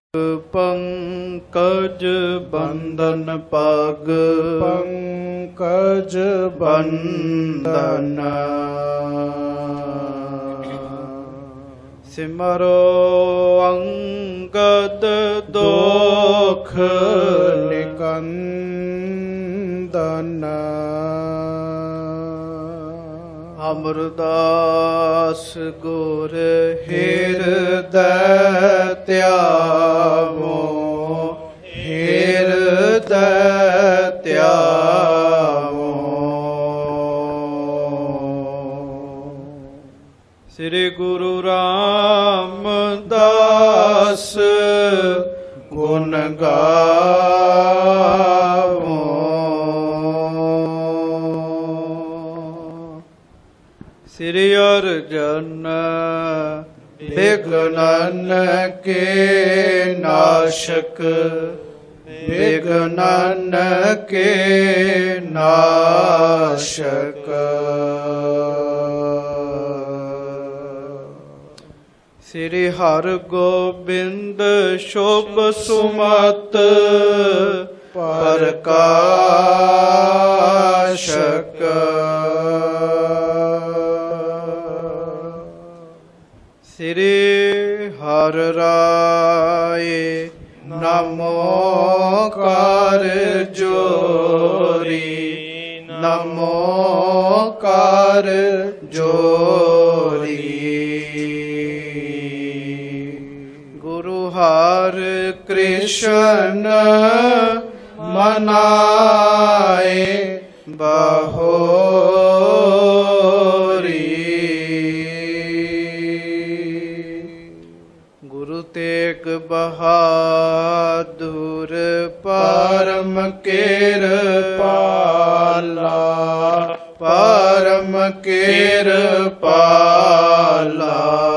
ਪੰਕਜ ਬੰਧਨ ਪਗ ਪੰਕਜ ਬੰਧਨ ਸਿਮਰੋ ਅੰਗਦ ਦੋਖ ਨਿਕੰਦਨ ਅਮਰਦਾਸ ਗੁਰ ਹਿਰਦੈ ਧਿਆਵੋ ਹਿਰਦੈ ਧਿਆਵੋ। ਸ੍ਰੀ ਗੁਰੂ ਰਾਮਦਾਸ ਗੁਣ ਗਾਵੋ। ਸ੍ਰੀ ਅਰਜਨ ਬਿਘਨਨ ਕੇ ਨਾਸ਼ਕ ਬਿਘਨਨ ਕੇ ਨਾਸ਼ਕ। ਸ੍ਰੀ ਹਰਗੋਬਿੰਦ ਸ਼ੁਭ ਸੁਮਤ ਪ੍ਰਕਾਸ਼ਕ। ਸ੍ਰੀ ਹਰਿ ਰਾਏ ਨਮੋ ਕਰ ਜੋਰੀ ਨਮੋ ਕਰ ਜੋਰੀ। ਗੁਰੂ ਹਰਿ ਕ੍ਰਿਸ਼ਨ ਮਨਾਏ ਬਹੋਰੀ। ਗੁਰੂ ਤੇਗ ਬਹਾਦੁਰ ਪਰਮ ਕਿਰਪਾਲਾ ਪਰਮ ਕਿਰਪਾਲਾ।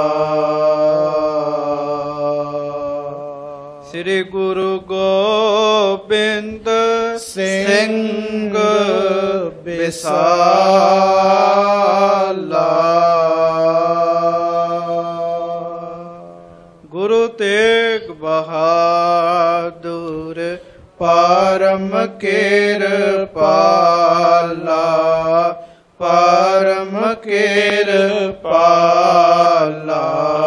ਸ੍ਰੀ ਗੁਰੂ ਗੋਬਿੰਦ ਸਿੰਘ ਬਿਸਾਲਾ। ਗੁਰੂ ਤੇਗ ਬਹਾਦੁਰ ਪਰਮ ਕਿਰਪਾਲਾ ਪਰਮ ਕਿਰਪਾਲਾ।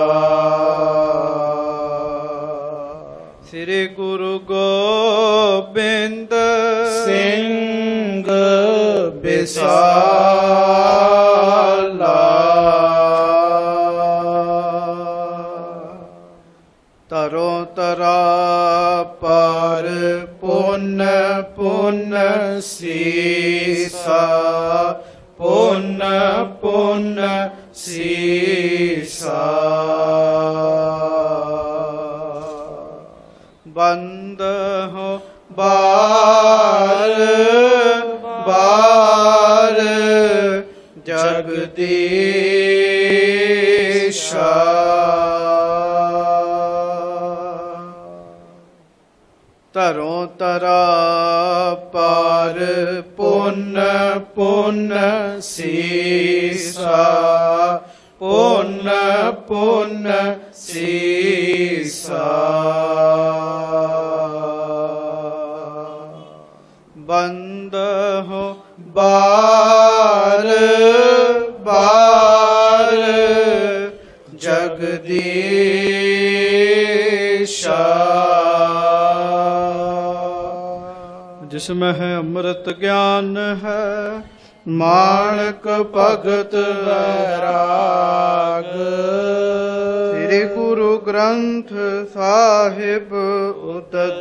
ਸ੍ਰੀ ਗੁਰੂ ਗੋਬਿੰਦ ਸਿੰਘ ਬਿਸਾਲਾ। ਤਰੋ ਤਰਾ ਪਰ ਪੁੰਨ ਪੁੰਨ ਸੀਸਾ ਪੁੰਨ ਪੁੰਨ ਸੀਸਾ। ਬੰਦ ਹੋ ਬਾਰ ਬਾਰ ਜਗਦੀਸ਼ਾ। ਤਰੋ ਤਰਾ ਪਾਰ ਪੁੰਨ ਪੁੰਨ ਸੀਸਾ ਪੁੰਨ ਪੁੰਨ ਸੀਸਾ। ਬੰਦ ਹੋ ਬਾਰ ਬਾਰ ਜਗਦੀਸ਼ਾ। ਜਿਸ ਮਹਿ ਅੰਮ੍ਰਿਤ ਗਿਆਨ ਹੈ ਮਾਣਕ ਭਗਤ ਵੈਰਾਗ। ਸ੍ਰੀ ਗੁਰੂ ਗ੍ਰੰਥ ਸਾਹਿਬ ਉਦਦ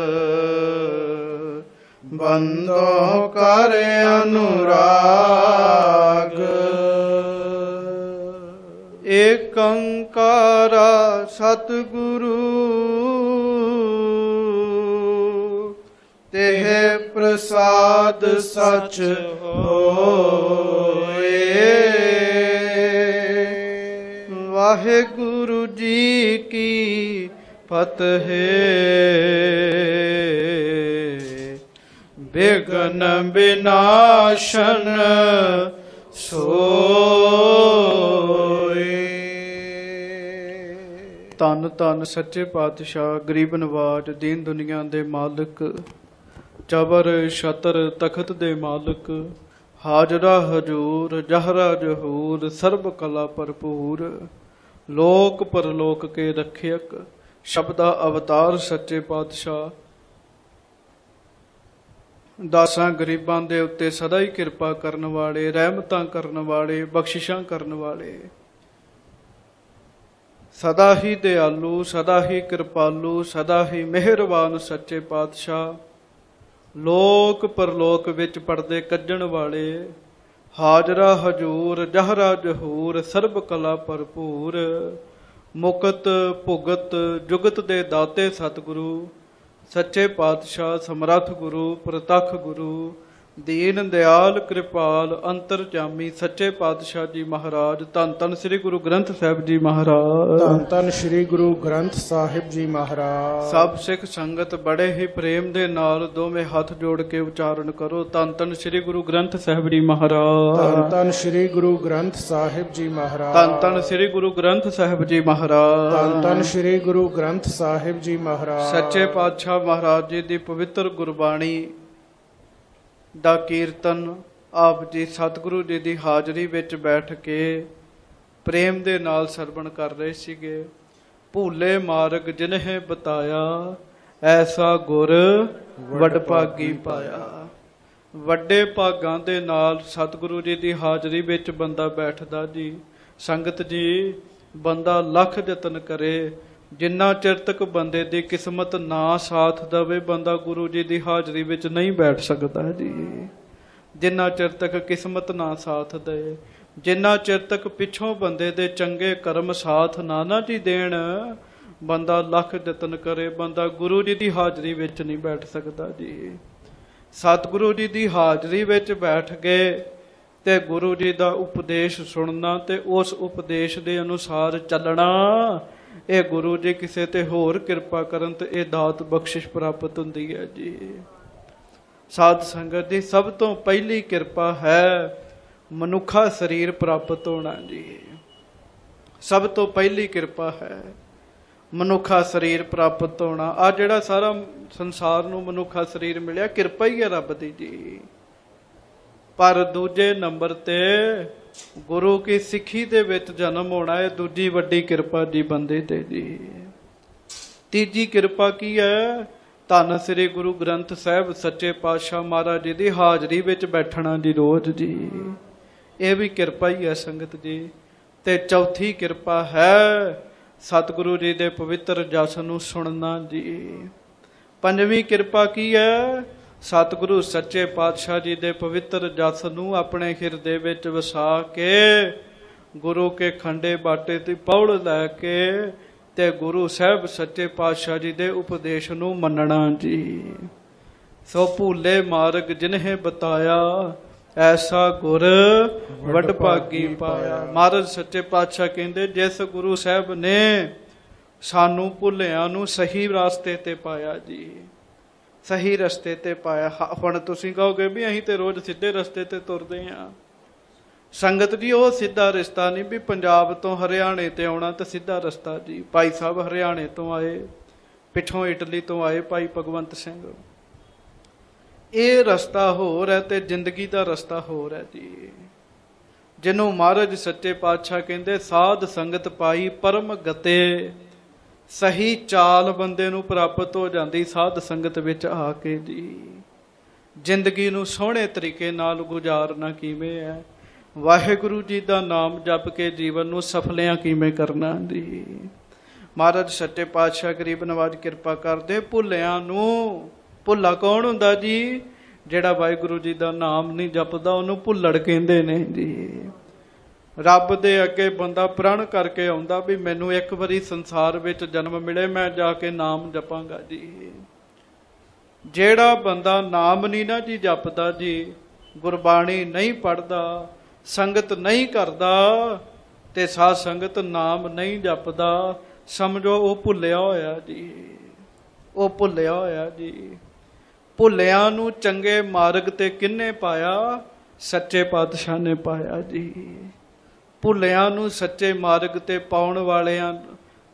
ਬੰਦੋ ਕਰ ਅਨੁਰਾਗ। ਏਕ ਓੰਕਾਰ ਸਤਿਗੁਰੂ ਤਿਹ ਪ੍ਰਸਾਦ ਸਚ ਹੋਏ। ਵਾਹਿਗੁਰੂ ਜੀ ਕੀ ਫਤਿਹ। ਬਿਘਨ ਬਿਨਾਸ਼ਨ ਸੋਏ। ਧੰਨ ਧੰਨ ਸੱਚੇ ਪਾਤਸ਼ਾਹ, ਗਰੀਬ ਨਵਾਜ, ਦੀਨ ਦੁਨੀਆ ਦੇ ਮਾਲਕ, ਚਬਰ ਛਤਰ ਤਖਤ ਦੇ ਮਾਲਕ, ਹਾਜ਼ਰਾ ਹਜੂਰ ਜਹਰਾ ਜਹੂਰ, ਸਰਬ ਕਲਾ ਭਰਪੂਰ, ਲੋਕ ਪਰਲੋਕ ਕੇ ਰੱਖਿਅਕ, ਸ਼ਬਦਾ ਅਵਤਾਰ ਸੱਚੇ ਪਾਤਸ਼ਾਹ, ਦਾਸਾਂ ਗਰੀਬਾਂ ਦੇ ਉੱਤੇ ਸਦਾ ਹੀ ਕਿਰਪਾ ਕਰਨ ਵਾਲੇ, ਰਹਿਮਤਾਂ ਕਰਨ ਵਾਲੇ, ਬਖਸ਼ਿਸ਼ਾਂ ਕਰਨ ਵਾਲੇ, ਸਦਾ ਹੀ ਦਿਆਲੂ, ਸਦਾ ਹੀ ਕਿਰਪਾਲੂ, ਸਦਾ ਹੀ ਮਿਹਰਬਾਨ ਸੱਚੇ ਪਾਤਸ਼ਾਹ, ਲੋਕ ਪਰਲੋਕ ਵਿੱਚ ਪਰਦੇ ਕੱਢਣ ਵਾਲੇ, ਹਾਜ਼ਰਾ ਹਜੂਰ ਜਹਰਾ ਜਹੂਰ, ਸਰਬ ਕਲਾ ਭਰਪੂਰ, ਮੁਕਤ ਭੁਗਤ ਜੁਗਤ ਦੇ ਦਾਤੇ ਸਤਿਗੁਰੂ ਸੱਚੇ ਪਾਤਸ਼ਾਹ, ਸਮਰੱਥ ਗੁਰੂ, ਪ੍ਰਤੱਖ ਗੁਰੂ, ਦੀਨ ਦਿਆਲ ਕਿਰਪਾਲ ਅੰਤਰਜਾਮੀ ਸੱਚੇ ਪਾਤਸ਼ਾਹ ਜੀ ਮਹਾਰਾਜ, ਧੰਨ ਧੰਨ ਸ੍ਰੀ ਗੁਰੂ ਗ੍ਰੰਥ ਸਾਹਿਬ ਜੀ ਮਹਾਰਾਜ, ਧੰਨ ਧੰਨ ਸ੍ਰੀ ਗੁਰੂ ਗ੍ਰੰਥ ਸਾਹਿਬ ਜੀ ਮਹਾਰਾਜ। ਸਭ ਸਿੱਖ ਸੰਗਤ ਬੜੇ ਹੀ ਪ੍ਰੇਮ ਦੇ ਨਾਲ ਦੋਵੇਂ ਹੱਥ ਜੋੜ ਕੇ ਉਚਾਰਨ ਕਰੋ, ਧੰਨ ਧੰਨ ਸ੍ਰੀ ਗੁਰੂ ਗ੍ਰੰਥ ਸਾਹਿਬ ਜੀ ਮਹਾਰਾਜ, ਧੰਨ ਧੰਨ ਸ੍ਰੀ ਗੁਰੂ ਗ੍ਰੰਥ ਸਾਹਿਬ ਜੀ ਮਹਾਰਾਜ, ਧੰਨ ਧੰਨ ਸ੍ਰੀ ਗੁਰੂ ਗ੍ਰੰਥ ਸਾਹਿਬ ਜੀ ਮਹਾਰਾਜ, ਧੰਨ ਧੰਨ ਸ੍ਰੀ ਗੁਰੂ ਗ੍ਰੰਥ ਸਾਹਿਬ ਜੀ ਮਹਾਰਾਜ। ਸੱਚੇ ਪਾਤਸ਼ਾਹ ਮਹਾਰਾਜ ਜੀ ਦੀ ਪਵਿੱਤਰ ਗੁਰਬਾਣੀ ਦਾ ਕੀਰਤਨ ਆਪ ਜੀ ਸਤਿਗੁਰੂ ਜੀ ਦੀ ਹਾਜ਼ਰੀ ਵਿੱਚ ਬੈਠ ਕੇ ਪ੍ਰੇਮ ਦੇ ਨਾਲ ਸਰਵਣ ਕਰ ਰਹੇ ਸੀਗੇ। ਭੂਲੇ ਮਾਰਗ ਜਿਨਹਿ ਬਤਾਇਆ, ਐਸਾ ਗੁਰ ਵਡਭਾਗੀ ਪਾਇਆ। ਵੱਡੇ ਭਾਗਾਂ ਦੇ ਨਾਲ ਸਤਿਗੁਰੂ ਜੀ ਦੀ ਹਾਜ਼ਰੀ ਵਿੱਚ ਬੰਦਾ ਬੈਠਦਾ ਜੀ। ਸੰਗਤ ਜੀ, ਬੰਦਾ ਲੱਖ ਯਤਨ ਕਰੇ, ਜਿੰਨਾ ਚਿਰ ਤੱਕ ਬੰਦੇ ਦੀ ਕਿਸਮਤ ਨਾ ਸਾਥ ਦੇਵੇ, ਬੰਦਾ ਗੁਰੂ ਜੀ ਦੀ ਹਾਜ਼ਰੀ ਵਿੱਚ ਨਹੀਂ ਬੈਠ ਸਕਦਾ ਜੀ। ਜਿੰਨਾ ਚਿਰ ਤੱਕ ਕਿਸਮਤ ਨਾ ਸਾਥ ਦੇ, ਜਿੰਨਾ ਚਿਰ ਤੱਕ ਪਿੱਛੋਂ ਬੰਦੇ ਦੇ ਚੰਗੇ ਕਰਮ ਸਾਥ ਨਾ ਜੀ ਦੇਣ, ਬੰਦਾ ਲੱਖ ਯਤਨ ਕਰੇ, ਬੰਦਾ ਗੁਰੂ ਜੀ ਦੀ ਹਾਜ਼ਰੀ ਵਿੱਚ ਨਹੀਂ ਬੈਠ ਸਕਦਾ ਜੀ। ਸਤਿਗੁਰੂ ਜੀ ਦੀ ਹਾਜ਼ਰੀ ਵਿੱਚ ਬੈਠ ਕੇ ਤੇ ਗੁਰੂ ਜੀ ਦਾ ਉਪਦੇਸ਼ ਸੁਣਨਾ ਤੇ ਉਸ ਉਪਦੇਸ਼ ਦੇ ਅਨੁਸਾਰ ਚੱਲਣਾ, ਇਹ ਗੁਰੂ ਜੀ ਕਿਸੇ ਤੇ ਹੋਰ ਕਿਰਪਾ ਕਰਨ ਤੇ ਇਹ ਦਾਤ ਬਖਸ਼ਿਸ਼ ਪ੍ਰਾਪਤ ਹੁੰਦੀ ਹੈ ਜੀ। ਸਾਧ ਸੰਗਤ ਦੀ ਸਭ ਤੋਂ ਪਹਿਲੀ ਕਿਰਪਾ ਹੈ ਮਨੁੱਖਾ ਸਰੀਰ ਪ੍ਰਾਪਤ ਹੋਣਾ ਜੀ। ਸਭ ਤੋਂ ਪਹਿਲੀ ਕਿਰਪਾ ਹੈ ਮਨੁੱਖਾ ਸਰੀਰ ਪ੍ਰਾਪਤ ਹੋਣਾ। ਆ ਜਿਹੜਾ ਸਾਰਾ ਸੰਸਾਰ ਨੂੰ ਮਨੁੱਖਾ ਸਰੀਰ ਮਿਲਿਆ, ਕਿਰਪਾ ਹੀ ਹੈ ਰੱਬ ਦੀ ਜੀ। ਪਰ ਦੂਜੇ ਨੰਬਰ ਤੇ ਗੁਰੂ ਕੀ ਸਿੱਖੀ ਦੇ ਵਿੱਚ ਜਨਮ ਹੋਣਾ, ਇਹ ਦੂਜੀ ਵੱਡੀ ਕਿਰਪਾ ਜੀ ਬੰਦੇ ਤੇ ਜੀ। ਤੀਜੀ ਕਿਰਪਾ ਕੀ ਹੈ? ਧੰਨ ਸ੍ਰੀ ਗੁਰੂ ਗ੍ਰੰਥ ਸਾਹਿਬ ਸੱਚੇ ਪਾਤਸ਼ਾਹ ਮਹਾਰਾਜ ਜੀ ਦੀ ਹਾਜ਼ਰੀ ਵਿੱਚ ਬੈਠਣਾ ਜੀ ਰੋਜ਼ ਜੀ। ਇਹ ਵੀ ਕਿਰਪਾ ਹੀ ਹੈ ਸੰਗਤ ਜੀ। ਤੇ ਚੌਥੀ ਕਿਰਪਾ ਹੈ ਸਤਿਗੁਰੂ ਜੀ ਦੇ ਪਵਿੱਤਰ ਜਸ ਨੂੰ ਸੁਣਨਾ ਜੀ। ਪੰਜਵੀਂ ਕਿਰਪਾ ਕੀ ਹੈ? ਸਤਿਗੁਰੂ ਸੱਚੇ ਪਾਤਸ਼ਾਹ ਜੀ ਦੇ ਪਵਿੱਤਰ ਜਸ ਨੂੰ ਆਪਣੇ ਹਿਰਦੇ ਵਿੱਚ ਵਸਾ ਕੇ ਗੁਰੂ ਕੇ ਖੰਡੇ ਬਾਟੇ ਤੇ ਪੌੜ ਲੈ ਕੇ ਤੇ ਗੁਰੂ ਸਾਹਿਬ ਸੱਚੇ ਪਾਤਸ਼ਾਹ ਜੀ ਦੇ ਉਪਦੇਸ਼ ਨੂੰ ਮੰਨਣਾ ਜੀ। ਸੋ ਭੂਲੇ ਮਾਰਗ ਜਿਨਹਿ ਬਤਾਇਆ, ਐਸਾ ਗੁਰ ਵਡਭਾਗੀ ਪਾਇਆ। ਮਹਾਰਾਜ ਸੱਚੇ ਪਾਤਸ਼ਾਹ ਕਹਿੰਦੇ, ਜਿਸ ਗੁਰੂ ਸਾਹਿਬ ਨੇ ਸਾਨੂੰ ਭੁੱਲਿਆਂ ਨੂੰ ਸਹੀ ਰਸਤੇ ਤੇ ਪਾਇਆ ਜੀ, ਸਹੀ ਰਸਤੇ ਤੇ ਪਾਇਆ। ਹੁਣ ਤੁਸੀਂ ਕਹੋਗੇ ਵੀ ਅਸੀਂ ਤੇ ਰੋਜ਼ ਸਿੱਧੇ ਰਸਤੇ ਤੇ ਤੁਰਦੇ ਹਾਂ। ਸੰਗਤ ਜੀ, ਉਹ ਸਿੱਧਾ ਰਸਤਾ ਨਹੀਂ ਵੀ ਪੰਜਾਬ ਤੋਂ ਹਰਿਆਣੇ ਤੇ ਆਉਣਾ ਤੇ ਸਿੱਧਾ ਰਸਤਾ ਜੀ। ਭਾਈ ਸਾਹਿਬ ਹਰਿਆਣੇ ਤੋਂ ਆਏ, ਪਿੱਛੋਂ ਇਟਲੀ ਤੋਂ ਆਏ ਭਾਈ ਭਗਵੰਤ ਸਿੰਘ। ਇਹ ਰਸਤਾ ਹੋਰ ਹੈ ਤੇ ਜ਼ਿੰਦਗੀ ਦਾ ਰਸਤਾ ਹੋਰ ਹੈ ਜੀ। ਜਿਹਨੂੰ ਮਹਾਰਾਜ ਸੱਚੇ ਪਾਤਸ਼ਾਹ ਕਹਿੰਦੇ, ਸਾਧ ਸੰਗਤ ਪਾਈ ਪਰਮ ਗਤੇ। ਸਹੀ ਚਾਲ ਬੰਦੇ ਨੂੰ ਪ੍ਰਾਪਤ ਹੋ ਜਾਂਦੀ ਸਾਧ ਸੰਗਤ ਵਿੱਚ ਆ ਕੇ ਜੀ। ਜ਼ਿੰਦਗੀ ਨੂੰ ਸੋਹਣੇ ਤਰੀਕੇ ਨਾਲ ਗੁਜ਼ਾਰਨਾ ਕਿਵੇਂ ਹੈ, ਵਾਹਿਗੁਰੂ ਜੀ ਦਾ ਨਾਮ ਜਪ ਕੇ ਜੀਵਨ ਨੂੰ ਸਫਲਿਆਂ ਕਿਵੇਂ ਕਰਨਾ ਜੀ। ਮਹਾਰਾਜ ਸੱਚੇ ਪਾਤਸ਼ਾਹ ਗਰੀਬ ਨਵਾਜ ਕਿਰਪਾ ਕਰਦੇ। ਭੁੱਲਿਆਂ ਨੂੰ, ਭੁੱਲਾ ਕੌਣ ਹੁੰਦਾ ਜੀ? ਜਿਹੜਾ ਵਾਹਿਗੁਰੂ ਜੀ ਦਾ ਨਾਮ ਨਹੀਂ ਜਪਦਾ, ਉਹਨੂੰ ਭੁੱਲੜ ਕਹਿੰਦੇ ਨੇ ਜੀ। ਰੱਬ ਦੇ ਅੱਗੇ ਬੰਦਾ ਪ੍ਰਣ ਕਰਕੇ ਆਉਂਦਾ ਵੀ ਮੈਨੂੰ ਇੱਕ ਵਾਰੀ ਸੰਸਾਰ ਵਿੱਚ ਜਨਮ ਮਿਲੇ, ਮੈਂ ਜਾ ਕੇ ਨਾਮ ਜਪਾਂਗਾ ਜੀ। ਜਿਹੜਾ ਬੰਦਾ ਨਾਮ ਨਹੀਂ ਨਾ ਜੀ ਜਪਦਾ ਜੀ, ਗੁਰਬਾਣੀ ਨਹੀਂ ਪੜ੍ਹਦਾ, ਸੰਗਤ ਨਹੀਂ ਕਰਦਾ ਤੇ ਸਾਧ ਸੰਗਤ ਨਾਮ ਨਹੀਂ ਜਪਦਾ, ਸਮਝੋ ਉਹ ਭੁੱਲਿਆ ਹੋਇਆ ਜੀ। ਉਹ ਭੁੱਲਿਆ ਹੋਇਆ ਜੀ। ਭੁੱਲਿਆਂ ਨੂੰ ਚੰਗੇ ਮਾਰਗ ਤੇ ਕਿਹਨੇ ਪਾਇਆ? ਸੱਚੇ ਪਾਤਸ਼ਾਹ ਨੇ ਪਾਇਆ ਜੀ। ਭੁੱਲਿਆਂ ਨੂੰ ਸੱਚੇ ਮਾਰਗ ਤੇ ਪਾਉਣ ਵਾਲਿਆਂ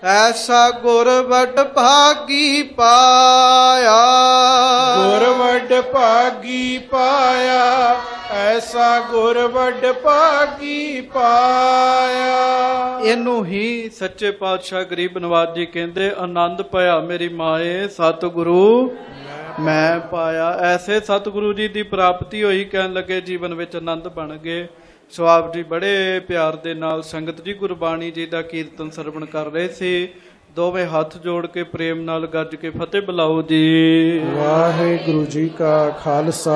ਐਸਾ ਗੁਰ ਵੱਡ ਭਾਗੀ ਪਾਇਆ। ਗੁਰ ਵੱਡ ਭਾਗੀ ਪਾਇਆ, ਐਸਾ ਗੁਰ ਵੱਡ ਭਾਗੀ ਪਾਇਆ। ਇਹਨੂੰ ਹੀ ਸੱਚੇ ਪਾਤਸ਼ਾਹ ਗਰੀਬ ਨਵਾਜ ਜੀ ਕਹਿੰਦੇ, ਆਨੰਦ ਪਾਇਆ ਮੇਰੀ ਮਾਏ ਸਤਿਗੁਰੂ ਮੈਂ ਪਾਇਆ। ਐਸੇ ਸਤਿਗੁਰੂ ਜੀ ਦੀ ਪ੍ਰਾਪਤੀ ਹੋਈ, ਕਹਿਣ ਲੱਗੇ ਜੀਵਨ ਵਿੱਚ ਆਨੰਦ ਬਣ ਗਏ। ਸੋ ਆਪ ਜੀ ਬੜੇ ਪਿਆਰ ਦੇ ਨਾਲ ਸੰਗਤ ਜੀ ਗੁਰਬਾਣੀ ਜੀ ਦਾ ਕੀਰਤਨ ਸਰਵਣ ਕਰ ਰਹੇ ਸੀ। ਦੋਵੇਂ ਹੱਥ ਜੋੜ ਕੇ ਪ੍ਰੇਮ ਨਾਲ ਗੱਜ ਕੇ ਫਤਿਹ ਬੁਲਾਓ ਜੀ। ਵਾਹਿਗੁਰੂ ਜੀ ਕਾ ਖਾਲਸਾ,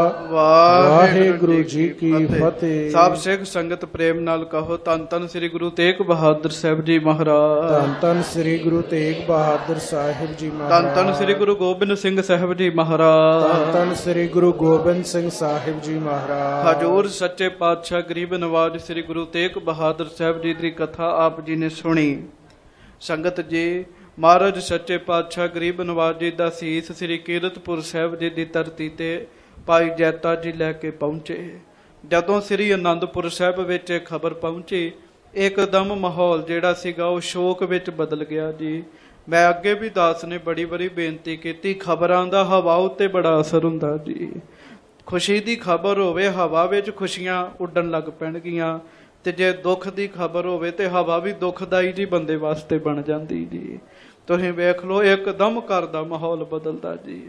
ਵਾਹਿਗੁਰੂ ਜੀ ਕੀ ਫਤਿਹ। ਸਭ ਸਿੱਖ ਸੰਗਤ ਪ੍ਰੇਮ ਨਾਲ ਕਹੋ, ਧੰਨ ਧੰਨ ਸ੍ਰੀ ਗੁਰੂ ਤੇਗ ਬਹਾਦਰ ਸਾਹਿਬ ਜੀ ਮਹਾਰਾਜ। ਧੰਨ ਧੰਨ ਸ੍ਰੀ ਗੁਰੂ ਤੇਗ ਬਹਾਦਰ ਸਾਹਿਬ ਜੀ ਮਹਾਰਾਜ। ਧੰਨ ਧੰਨ ਸ੍ਰੀ ਗੁਰੂ ਗੋਬਿੰਦ ਸਿੰਘ ਸਾਹਿਬ ਜੀ ਮਹਾਰਾਜ। ਧੰਨ ਧੰਨ ਸ੍ਰੀ ਗੁਰੂ ਗੋਬਿੰਦ ਸਿੰਘ ਸਾਹਿਬ ਜੀ ਮਹਾਰਾਜ। ਹਜੂਰ ਸੱਚੇ ਪਾਤਸ਼ਾਹ ਗਰੀਬ ਨਵਾਜ ਸ੍ਰੀ ਗੁਰੂ ਤੇਗ ਬਹਾਦਰ ਸਾਹਿਬ ਜੀ ਦੀ ਕਥਾ ਆਪ ਜੀ ਨੇ ਸੁਣੀ। ਸੰਗਤ ਜੀ, ਮਹਾਰਾਜ ਸੱਚੇ ਪਾਤਸ਼ਾਹ ਗਰੀਬ ਨਵਾਜ ਜੀ ਦਾ ਸੀਸ ਸ੍ਰੀ ਕੀਰਤਪੁਰ ਸਾਹਿਬ ਜੀ ਦੀ ਧਰਤੀ ਤੇ ਭਾਈ ਜੈਤਾ ਜੀ ਲੈ ਕੇ ਪਹੁੰਚੇ। ਜਦੋਂ ਸ੍ਰੀ ਅਨੰਦਪੁਰ ਸਾਹਿਬ ਵਿੱਚ ਇਹ ਖਬਰ ਪਹੁੰਚੀ, ਇੱਕਦਮ ਮਾਹੌਲ ਜਿਹੜਾ ਸੀਗਾ ਉਹ ਸ਼ੋਕ ਵਿੱਚ ਬਦਲ ਗਿਆ ਜੀ। ਮੈਂ ਅੱਗੇ ਵੀ ਦਾਸ ਨੇ ਬੜੀ ਵਾਰੀ ਬੇਨਤੀ ਕੀਤੀ, ਖਬਰਾਂ ਦਾ ਹਵਾ ਉੱਤੇ ਬੜਾ ਅਸਰ ਹੁੰਦਾ ਜੀ। ਖੁਸ਼ੀ ਦੀ ਖਬਰ ਹੋਵੇ, ਹਵਾ ਵਿੱਚ ਖੁਸ਼ੀਆਂ ਉੱਡਣ ਲੱਗ ਪੈਣਗੀਆਂ, ਤੇ ਜੇ ਦੁੱਖ ਦੀ ਖਬਰ ਹੋਵੇ ਤੇ ਹਵਾ ਵੀ ਦੁੱਖਦਾਈ ਜੀ ਬੰਦੇ ਵਾਸਤੇ ਬਣ ਜਾਂਦੀ ਜੀ। ਤੁਸੀਂ ਵੇਖ ਲਓ, ਇੱਕਦਮ ਘਰ ਦਾ ਮਾਹੌਲ ਬਦਲਦਾ ਜੀ।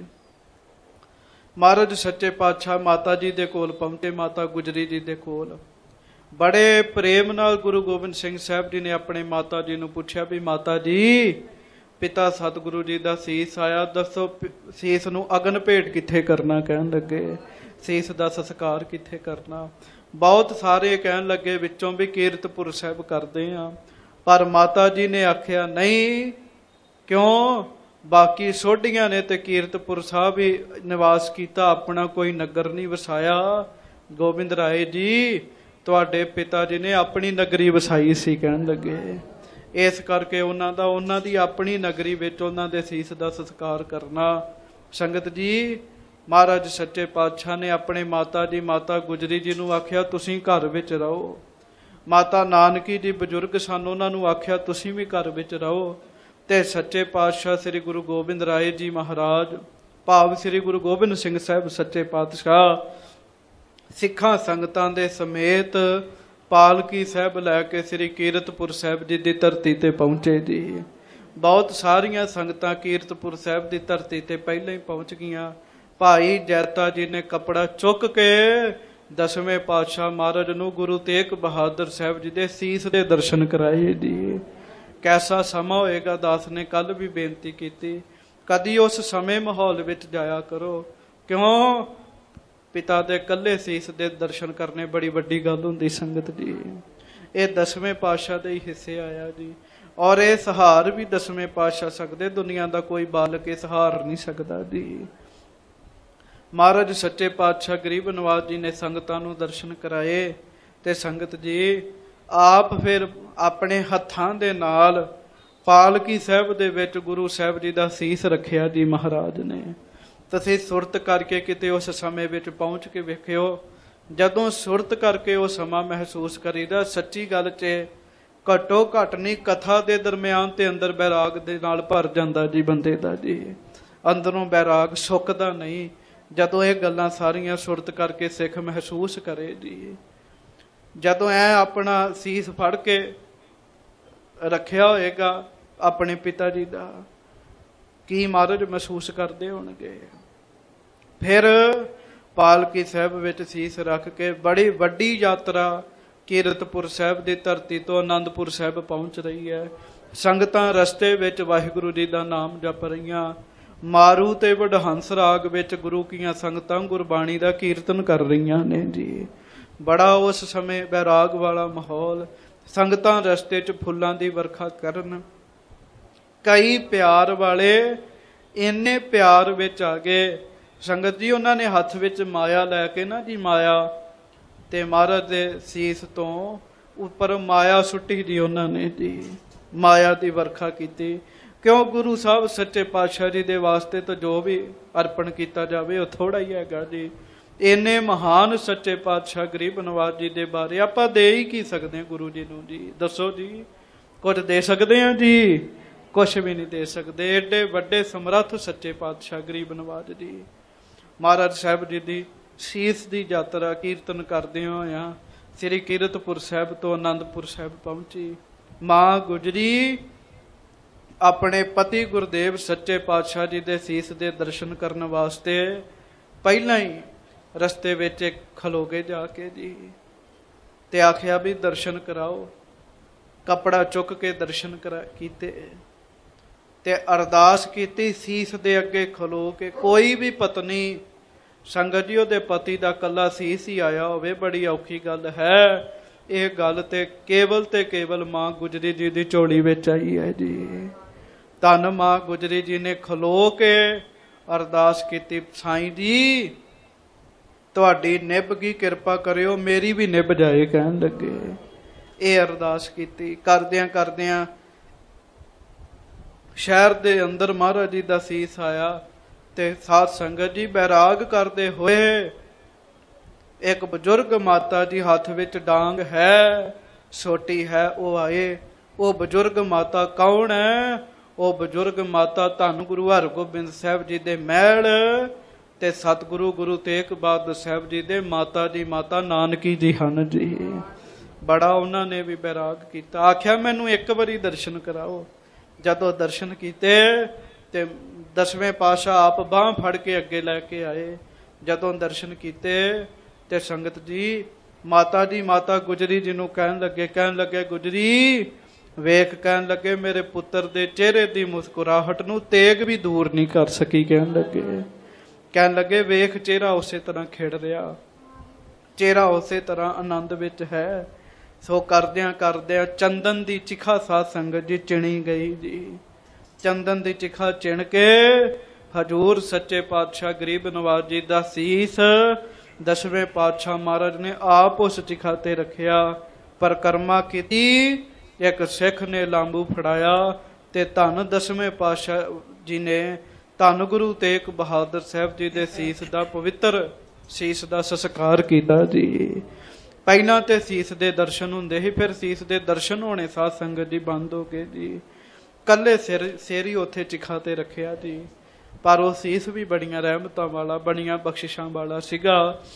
ਮਹਾਰਾਜ ਸੱਚੇ ਪਾਤਸ਼ਾਹ ਮਾਤਾ ਜੀ ਦੇ ਕੋਲ ਪਹੁੰਚੇ, ਮਾਤਾ ਗੁਜਰੀ ਜੀ ਦੇ ਕੋਲ। ਬੜੇ ਪ੍ਰੇਮ ਨਾਲ ਗੁਰੂ ਗੋਬਿੰਦ ਸਿੰਘ ਸਾਹਿਬ ਜੀ ਨੇ ਆਪਣੇ ਮਾਤਾ ਜੀ ਨੂੰ ਪੁੱਛਿਆ ਵੀ ਮਾਤਾ ਜੀ, ਪਿਤਾ ਸਤਿਗੁਰੂ ਜੀ ਦਾ ਸੀਸ ਆਇਆ, ਦੱਸੋ ਸੀਸ ਨੂੰ ਅਗਨ ਭੇਟ ਕਿੱਥੇ ਕਰਨਾ? ਕਹਿਣ ਲੱਗੇ ਸੀਸ ਦਾ ਸੰਸਕਾਰ ਕਿੱਥੇ ਕਰਨਾ? ਬਹੁਤ ਸਾਰੇ ਕਹਿਣ ਲੱਗੇ ਵਿੱਚੋਂ ਵੀ ਕੀਰਤਪੁਰ ਸਾਹਿਬ ਕਰਦੇ ਆ, ਪਰ ਮਾਤਾ ਜੀ ਨੇ ਆਖਿਆ ਨਹੀਂ, ਕਿਉਂ? ਬਾਕੀ ਸੋਢੀਆਂ ਨੇ ਤੇ ਕੀਰਤਪੁਰ ਸਾਹਿਬ ਹੀ ਨਿਵਾਸ ਕੀਤਾ, ਆਪਣਾ ਕੋਈ ਨਗਰ ਨਹੀਂ ਵਸਾਇਆ। ਗੋਬਿੰਦ ਰਾਏ ਜੀ, ਤੁਹਾਡੇ ਪਿਤਾ ਜੀ ਨੇ ਆਪਣੀ ਨਗਰੀ ਵਸਾਈ ਸੀ। ਕਹਿਣ ਲੱਗੇ ਇਸ ਕਰਕੇ ਉਹਨਾਂ ਦੀ ਆਪਣੀ ਨਗਰੀ ਵਿੱਚ ਉਹਨਾਂ ਦੇ ਸੀਸ ਦਾ ਸੰਸਕਾਰ ਕਰਨਾ। ਸੰਗਤ ਜੀ, ਮਹਾਰਾਜ ਸੱਚੇ ਪਾਤਸ਼ਾਹ ਨੇ ਆਪਣੇ ਮਾਤਾ ਜੀ ਮਾਤਾ ਗੁਜਰੀ ਜੀ ਨੂੰ ਆਖਿਆ ਤੁਸੀਂ ਘਰ ਵਿੱਚ ਰਹੋ। ਮਾਤਾ ਨਾਨਕੀ ਜੀ ਬਜ਼ੁਰਗ ਸਨ, ਉਹਨਾਂ ਨੂੰ ਆਖਿਆ ਤੁਸੀਂ ਵੀ ਘਰ ਵਿੱਚ ਰਹੋ। ਤੇ ਸੱਚੇ ਪਾਤਸ਼ਾਹ ਸ੍ਰੀ ਗੁਰੂ ਗੋਬਿੰਦ ਰਾਏ ਜੀ ਮਹਾਰਾਜ, ਭਾਵ ਸ੍ਰੀ ਗੁਰੂ ਗੋਬਿੰਦ ਸਿੰਘ ਸਾਹਿਬ ਸੱਚੇ ਪਾਤਸ਼ਾਹ ਸਿੱਖਾਂ ਸੰਗਤਾਂ ਦੇ ਸਮੇਤ ਪਾਲਕੀ ਸਾਹਿਬ ਲੈ ਕੇ ਸ੍ਰੀ ਕੀਰਤਪੁਰ ਸਾਹਿਬ ਜੀ ਦੀ ਧਰਤੀ ਤੇ ਪਹੁੰਚੇ ਜੀ। ਬਹੁਤ ਸਾਰੀਆਂ ਸੰਗਤਾਂ ਕੀਰਤਪੁਰ ਸਾਹਿਬ ਦੀ ਧਰਤੀ ਤੇ ਪਹਿਲਾਂ ਹੀ ਪਹੁੰਚ ਗਈਆਂ। ਭਾਈ ਜੈਤਾ ਜੀ ਨੇ ਕੱਪੜਾ ਚੁੱਕ ਕੇ ਦਸਵੇਂ ਪਾਤਸ਼ਾਹ ਮਹਾਰਾਜ ਨੂੰ ਗੁਰੂ ਤੇਗ ਬਹਾਦਰ ਸਾਹਿਬ ਜੀ ਦੇ ਸੀਸ ਦੇ ਦਰਸ਼ਨ ਕਰਾਏ ਜੀ। ਕੈਸਾ ਸਮਾਂ ਹੋਏਗਾ, ਦਾਸ ਨੇ ਕੱਲ ਵੀ ਬੇਨਤੀ ਕੀਤੀ, ਕਦੀ ਉਸ ਸਮੇਂ ਮਾਹੌਲ ਵਿੱਚ ਜਾਇਆ ਕਰੋ। ਕਿਉਂ? ਪਿਤਾ ਦੇ ਇਕੱਲੇ ਸੀਸ ਦੇ ਦਰਸ਼ਨ ਕਰਨੇ ਬੜੀ ਵੱਡੀ ਗੱਲ ਹੁੰਦੀ ਸੰਗਤ ਜੀ। ਇਹ ਦਸਵੇਂ ਪਾਤਸ਼ਾਹ ਦੇ ਹੀ ਹਿੱਸੇ ਆਇਆ ਜੀ। ਔਰ ਇਹ ਸਹਾਰ ਵੀ ਦਸਵੇਂ ਪਾਤਸ਼ਾਹ ਸਕਦੇ, ਦੁਨੀਆ ਦਾ ਕੋਈ ਬਾਲਕ ਇਹ ਸਹਾਰ ਨਹੀਂ ਸਕਦਾ ਜੀ। ਮਹਾਰਾਜ ਸੱਚੇ ਪਾਤਸ਼ਾਹ ਗਰੀਬ ਨਵਾਜ ਜੀ ਨੇ ਸੰਗਤਾਂ ਨੂੰ ਦਰਸ਼ਨ ਕਰਾਏ। ਤੇ ਸੰਗਤ ਜੀ, ਆਪ ਫਿਰ ਆਪਣੇ ਹੱਥਾਂ ਦੇ ਨਾਲ ਪਾਲਕੀ ਸਾਹਿਬ ਦੇ ਵਿੱਚ ਗੁਰੂ ਸਾਹਿਬ ਜੀ ਦਾ ਸੀਸ ਰੱਖਿਆ ਜੀ ਮਹਾਰਾਜ ਨੇ। ਤੁਸੀਂ ਸੁਰਤ ਕਰਕੇ ਕਿਤੇ ਉਸ ਸਮੇਂ ਵਿੱਚ ਪਹੁੰਚ ਕੇ ਵੇਖਿਓ। ਜਦੋਂ ਸੁਰਤ ਕਰਕੇ ਉਹ ਸਮਾਂ ਮਹਿਸੂਸ ਕਰੀਦਾ, ਸੱਚੀ ਗੱਲ 'ਚ ਘੱਟੋ ਘੱਟ ਨਹੀਂ ਕਥਾ ਦੇ ਦਰਮਿਆਨ ਤੇ ਅੰਦਰ ਬੈਰਾਗ ਦੇ ਨਾਲ ਭਰ ਜਾਂਦਾ ਜੀ ਬੰਦੇ ਦਾ ਜੀ। ਅੰਦਰੋਂ ਬੈਰਾਗ ਸੁੱਕਦਾ ਨਹੀਂ ਜਦੋਂ ਇਹ ਗੱਲਾਂ ਸਾਰੀਆਂ ਸੁਰਤ ਕਰਕੇ ਸਿੱਖ ਮਹਿਸੂਸ ਕਰੇ ਜੀ। ਜਦੋਂ ਐ ਆਪਣਾ ਸੀਸ ਫੜ ਕੇ ਰੱਖਿਆ ਹੋਏਗਾ ਆਪਣੇ ਪਿਤਾ ਜੀ ਦਾ, ਕੀ ਮਹਾਰਾਜ ਮਹਿਸੂਸ ਕਰਦੇ ਹੋਣਗੇ। ਫਿਰ ਪਾਲਕੀ ਸਾਹਿਬ ਵਿੱਚ ਸੀਸ ਰੱਖ ਕੇ ਬੜੀ ਵੱਡੀ ਯਾਤਰਾ ਕੀਰਤਪੁਰ ਸਾਹਿਬ ਦੀ ਧਰਤੀ ਤੋਂ ਆਨੰਦਪੁਰ ਸਾਹਿਬ ਪਹੁੰਚ ਰਹੀ ਹੈ। ਸੰਗਤਾਂ ਰਸਤੇ ਵਿੱਚ ਵਾਹਿਗੁਰੂ ਜੀ ਦਾ ਨਾਮ ਜਪ ਰਹੀਆਂ। ਮਾਰੂ ਤੇ ਵਡਹੰਸ ਰਾਗ ਵਿੱਚ ਗੁਰੂ ਕੀਆਂ ਸੰਗਤਾਂ ਗੁਰਬਾਣੀ ਦਾ ਕੀਰਤਨ ਕਰ ਰਹੀਆਂ ਨੇ ਜੀ। ਬੜਾ ਉਸ ਸਮੇਂ ਬੈਰਾਗ ਵਾਲਾ ਮਾਹੌਲ। ਸੰਗਤਾਂ ਰਸਤੇ 'ਚ ਫੁੱਲਾਂ ਦੀ ਵਰਖਾ ਕਰਨ। ਕਈ ਪਿਆਰ ਵਾਲੇ ਇੰਨੇ ਪਿਆਰ ਵਿੱਚ ਆ ਗਏ ਸੰਗਤ ਜੀ, ਉਹਨਾਂ ਨੇ ਹੱਥ ਵਿੱਚ ਮਾਇਆ ਲੈ ਕੇ ਨਾ ਜੀ, ਮਾਇਆ ਤੇ ਮਹਾਰਾਜ ਦੇ ਸੀਸ ਤੋਂ ਉੱਪਰ ਮਾਇਆ ਸੁੱਟੀ ਜੀ ਉਹਨਾਂ ਨੇ ਜੀ। ਮਾਇਆ ਦੀ ਵਰਖਾ ਕੀਤੀ। ਕਿਉਂ? ਗੁਰੂ ਸਾਹਿਬ ਸੱਚੇ ਪਾਤਸ਼ਾਹ ਜੀ ਦੇ ਵਾਸਤੇ ਤਾਂ ਜੋ ਵੀ ਅਰਪਣ ਕੀਤਾ ਜਾਵੇ ਉਹ ਥੋੜਾ ਹੀ ਹੈਗਾ ਜੀ। ਇੰਨੇ ਮਹਾਨ ਸੱਚੇ ਪਾਤਸ਼ਾਹ ਗਰੀਬ ਨਵਾਜ ਜੀ ਦੇ ਬਾਰੇ ਆਪਾਂ ਦੇ ਹੀ ਕੀ ਸਕਦੇ ਗੁਰੂ ਜੀ ਨੂੰ ਜੀ, ਦੱਸੋ ਜੀ। ਕੁਝ ਦੇ ਸਕਦੇ ਆ ਜੀ? ਕੁਛ ਵੀ ਨਹੀਂ ਦੇ ਸਕਦੇ। ਏਡੇ ਵੱਡੇ ਸਮਰੱਥ ਸੱਚੇ ਪਾਤਸ਼ਾਹ ਗਰੀਬ ਨਵਾਜ ਜੀ ਮਹਾਰਾਜ ਸਾਹਿਬ ਜੀ ਦੀ ਸੀਸ ਦੀ ਯਾਤਰਾ ਕੀਰਤਨ ਕਰਦੇ ਹੋਇਆ ਸ੍ਰੀ ਕੀਰਤਪੁਰ ਸਾਹਿਬ ਤੋਂ ਆਨੰਦਪੁਰ ਸਾਹਿਬ ਪਹੁੰਚੀ। ਮਾਂ ਗੁਜਰੀ ਆਪਣੇ ਪਤੀ ਗੁਰਦੇਵ ਸੱਚੇ ਪਾਤਸ਼ਾਹ ਜੀ ਦੇ ਸੀਸ ਦੇ ਦਰਸ਼ਨ ਕਰਨ ਵਾਸਤੇ ਪਹਿਲਾਂ ਹੀ ਰਸਤੇ ਵਿੱਚ ਖਲੋ ਕੇ ਜਾ ਕੇ ਜੀ ਤੇ ਆਖਿਆ ਵੀ ਦਰਸ਼ਨ ਕਰਾਓ। ਕੱਪੜਾ ਚੁੱਕ ਕੇ ਦਰਸ਼ਨ ਕੀਤੇ ਤੇ ਅਰਦਾਸ ਕੀਤੀ ਸੀਸ ਦੇ ਅੱਗੇ ਖਲੋ ਕੇ। ਕੋਈ ਵੀ ਪਤਨੀ ਸੰਗਤ ਜੀ ਉਹਦੇ ਪਤੀ ਦਾ ਕੱਲਾ ਸੀਸ ਹੀ ਆਇਆ ਹੋਵੇ ਬੜੀ ਔਖੀ ਗੱਲ ਹੈ। ਇਹ ਗੱਲ ਤੇ ਕੇਵਲ ਮਾਂ ਗੁਜਰੀ ਜੀ ਦੀ ਝੋਲੀ ਵਿੱਚ ਆਈ ਹੈ ਜੀ। ਧੰਨ ਮਾਂ ਗੁਜਰੀ ਜੀ ਨੇ ਖਲੋ ਕੇ ਅਰਦਾਸ ਕੀਤੀ, ਸਾਈਂ ਜੀ ਤੁਹਾਡੀ ਨਿਭ ਕੀ ਕਿਰਪਾ ਕਰਿਓ, ਮੇਰੀ ਵੀ ਨਿਭ ਜਾਏ ਕਹਿਣ ਲੱਗੇ। ਇਹ ਅਰਦਾਸ ਕੀਤੀ। ਕਰਦਿਆਂ ਸ਼ਹਿਰ ਦੇ ਅੰਦਰ ਮਹਾਰਾਜ ਜੀ ਦਾ ਸੀਸ ਆਇਆ ਤੇ ਸਾਧ ਸੰਗਤ ਜੀ ਬੈਰਾਗ ਕਰਦੇ ਹੋਏ ਇੱਕ ਬਜ਼ੁਰਗ ਮਾਤਾ ਜੀ ਹੱਥ ਵਿੱਚ ਡਾਂਗ ਹੈ, ਛੋਟੀ ਹੈ, ਉਹ ਆਏ। ਉਹ ਬਜ਼ੁਰਗ ਮਾਤਾ ਕੌਣ ਹੈ? ਉਹ ਬਜ਼ੁਰਗ ਮਾਤਾ ਧੰਨ ਗੁਰੂ ਹਰਗੋਬਿੰਦ ਸਾਹਿਬ ਜੀ ਦੇ ਮਹਿਲ ਤੇ ਸਤਿਗੁਰੂ ਗੁਰੂ ਤੇਗ ਬਹਾਦਰ ਸਾਹਿਬ ਜੀ ਦੇ ਮਾਤਾ ਜੀ ਮਾਤਾ ਨਾਨਕੀ ਜੀ ਹਨ ਜੀ। ਬੜਾ ਉਹਨਾਂ ਨੇ ਵੀ ਬੈਰਾਗ ਕੀਤਾ। ਆਖਿਆ ਮੈਨੂੰ ਇੱਕ ਵਾਰੀ ਦਰਸ਼ਨ ਕਰਾਓ। ਜਦੋਂ ਦਰਸ਼ਨ ਕੀਤੇ ਤੇ ਦਸਵੇਂ ਪਾਤਸ਼ਾਹ ਆਪ ਬਾਂਹ ਫੜ ਕੇ ਅੱਗੇ ਲੈ ਕੇ ਆਏ। ਜਦੋਂ ਦਰਸ਼ਨ ਕੀਤੇ ਤੇ ਸੰਗਤ ਜੀ ਮਾਤਾ ਜੀ ਮਾਤਾ ਗੁਜਰੀ ਜੀ ਨੂੰ ਕਹਿਣ ਲੱਗੇ ਗੁਜਰੀ ਵੇਖ, ਕਹਿਣ ਲੱਗੇ ਮੇਰੇ ਪੁੱਤਰ ਦੇ ਚਿਹਰੇ ਦੀ ਮੁਸਕਰਾਹਟ ਨੂੰ ਤੇਗ ਵੀ ਦੂਰ ਨਹੀਂ ਕਰ ਸਕੀ। ਕਹਿਣ ਲੱਗੇ ਵੇਖ ਚਿਹਰਾ ਉਸੇ ਤਰ੍ਹਾਂ ਖਿੜ ਰਿਹਾ, ਚਿਹਰਾ ਉਸੇ ਤਰ੍ਹਾਂ ਆਨੰਦ ਵਿੱਚ ਹੈ। ਸੋ ਕਰਦਿਆਂ ਚੰਦਨ ਦੀ ਚਿਖਾ ਸਾਧ ਸੰਗਤ ਜੀ ਚਿਣੀ ਗਈ ਜੀ। ਚੰਦਨ ਦੀ ਚਿਖਾ ਚਿਣ ਕੇ ਹਜੂਰ ਸੱਚੇ ਪਾਤਸ਼ਾਹ ਗਰੀਬ ਨਵਾਜ ਜੀ ਦਾ ਸੀਸ ਦਸਵੇਂ ਪਾਤਸ਼ਾਹ ਮਹਾਰਾਜ ਨੇ ਆਪ ਉਸ ਚਿਖਾ ਤੇ ਰੱਖਿਆ। ਪਰਿਕਰਮਾ ਕੀਤੀ। ਇੱਕ ਸਿੱਖ ਨੇ ਲਾਂਬੂ ਫੜਾਇਆ ਤੇ ਧੰਨ ਦਸਵੇਂ ਪਾਤਸ਼ਾਹ ਜੀ ਨੇ ਧੰਨ ਗੁਰੂ ਤੇਗ ਬਹਾਦਰ ਸਾਹਿਬ ਜੀ ਦੇ ਸੀਸ ਦਾ ਪਵਿੱਤਰ ਸੀਸ ਦਾ ਸੰਸਕਾਰ ਕੀਤਾ ਜੀ। ਪਹਿਲਾਂ ਤੇ ਸੀਸ ਦੇ ਦਰਸ਼ਨ ਹੁੰਦੇ ਸੀ, ਫਿਰ ਸੀਸ ਦੇ ਦਰਸ਼ਨ ਹੋਣੇ ਸਾਧ ਸੰਗਤ ਜੀ ਬੰਦ ਹੋ ਗਏ ਜੀ। ਕੱਲੇ ਸਿਰ ਹੀ ਉੱਥੇ ਚਿਖਾ ਤੇ ਰੱਖਿਆ ਜੀ। ਪਰ ਉਹ ਸੀਸ ਵੀ ਬੜੀਆਂ ਰਹਿਮਤਾਂ ਵਾਲਾ, ਬੜੀਆਂ ਬਖਸ਼ਿਸ਼ਾਂ ਵਾਲਾ ਸੀਗਾ।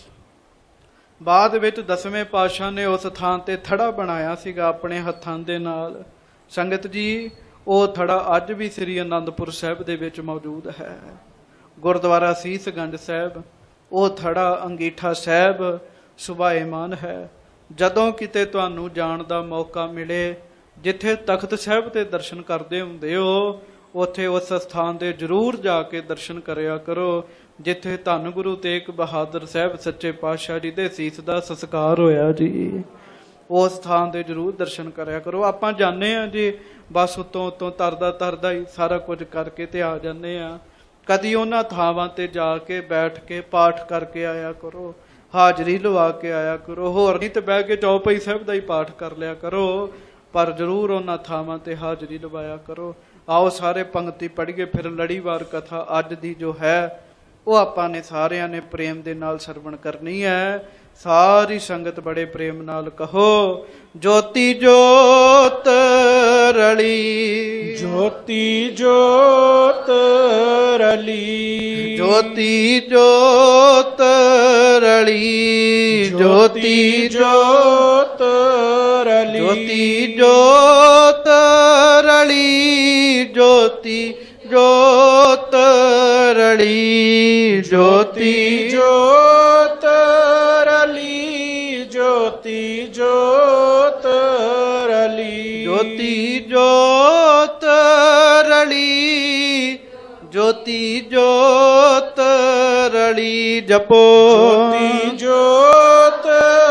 ਬਾਅਦ ਵਿੱਚ ਦਸਵੇਂ ਪਾਤਸ਼ਾਹ ਨੇ ਉਸ ਥਾਂ ਤੇ ਥੜਾ ਬਣਾਇਆ ਸੀਗਾ ਆਪਣੇ ਹੱਥਾਂ ਦੇ ਨਾਲ। ਸੰਗਤ ਜੀ ਉਹ ਥੜਾ ਅੱਜ ਵੀ ਸ੍ਰੀ ਅਨੰਦਪੁਰ ਸਾਹਿਬ ਦੇ ਵਿੱਚ ਮੌਜੂਦ ਹੈ। ਗੁਰਦੁਆਰਾ ਸੀਸਗੰਜ ਸਾਹਿਬ ਉਹ ਥੜਾ ਅੰਗੀਠਾ ਸਾਹਿਬ ਸੁਭਾਏਮਾਨ ਹੈ। ਜਦੋਂ ਕਿਤੇ ਤੁਹਾਨੂੰ ਜਾਣ ਦਾ ਮੌਕਾ ਮਿਲੇ, ਜਿੱਥੇ ਤਖਤ ਸਾਹਿਬ ਤੇ ਦਰਸ਼ਨ ਕਰਦੇ ਹੁੰਦੇ ਹੋ, ਉੱਥੇ ਉਸ ਸਥਾਨ ਤੇ ਜ਼ਰੂਰ ਜਾ ਕੇ ਦਰਸ਼ਨ ਕਰਿਆ ਕਰੋ ਜਿੱਥੇ ਧੰਨ ਗੁਰੂ ਤੇਗ ਬਹਾਦਰ ਸਾਹਿਬ ਸੱਚੇ ਪਾਤਸ਼ਾਹ ਜੀ ਦੇ ਸੀਸ ਦਾ ਸੰਸਕਾਰ ਹੋਇਆ ਜੀ। ਉਸ ਥਾਂ ਤੇ ਜ਼ਰੂਰ ਦਰਸ਼ਨ ਕਰਿਆ ਕਰੋ। ਆਪਾਂ ਜਾਂਦੇ ਹਾਂ ਜੀ ਬਸ ਉੱਤੋਂ ਤਰਦਾ ਹੀ ਸਾਰਾ ਕੁਝ ਕਰਕੇ ਤੇ ਆ ਜਾਂਦੇ ਆ। ਕਦੀ ਉਹਨਾਂ ਥਾਵਾਂ ਤੇ ਜਾ ਕੇ ਬੈਠ ਕੇ ਪਾਠ ਕਰਕੇ ਆਇਆ ਕਰੋ, ਹਾਜ਼ਰੀ ਲਵਾ ਕੇ ਆਇਆ ਕਰੋ। ਹੋਰ ਨਹੀਂ ਤੇ ਬਹਿ ਕੇ ਚੌਪਈ ਸਾਹਿਬ ਦਾ ਹੀ ਪਾਠ ਕਰ ਲਿਆ ਕਰੋ, ਪਰ ਜ਼ਰੂਰ ਉਹਨਾਂ ਥਾਵਾਂ ਤੇ ਹਾਜ਼ਰੀ ਲਵਾਇਆ ਕਰੋ। ਆਓ ਸਾਰੇ ਪੰਕਤੀ ਪੜ੍ਹੀਏ, ਫਿਰ ਲੜੀਵਾਰ ਕਥਾ ਅੱਜ ਦੀ ਜੋ ਹੈ ਉਹ ਆਪਾਂ ਨੇ ਸਾਰਿਆਂ ਨੇ ਪ੍ਰੇਮ ਦੇ ਨਾਲ ਸਰਵਣ ਕਰਨੀ ਹੈ। ਸਾਰੀ ਸੰਗਤ ਬੜੇ ਪ੍ਰੇਮ ਨਾਲ ਕਹੋ, ਜੋਤੀ ਜੋਤ ਰਲੀ, ਜੋਤੀ ਜੋਤ ਰਲੀ, ਜੋਤੀ ਜੋਤ ਰਲੀ, ਜੋਤੀ ਜੋਤ ਰਲੀ, ਜੋਤੀ ਜੋਤ ਰਲੀ, ਜੋਤੀ ਜੋਤ ਰਲੀ, ਜੋਤੀ ਜੋਤ ਰਲੀ, ਜੋਤੀ ਜੋਤ ਰਲੀ, ਜੋਤੀ ਜੋਤ ਰਲੀ, ਜੋਤੀ ਜੋਤ ਰਲੀ। ਜਪੋ ਜੋਤੀ ਜੋਤ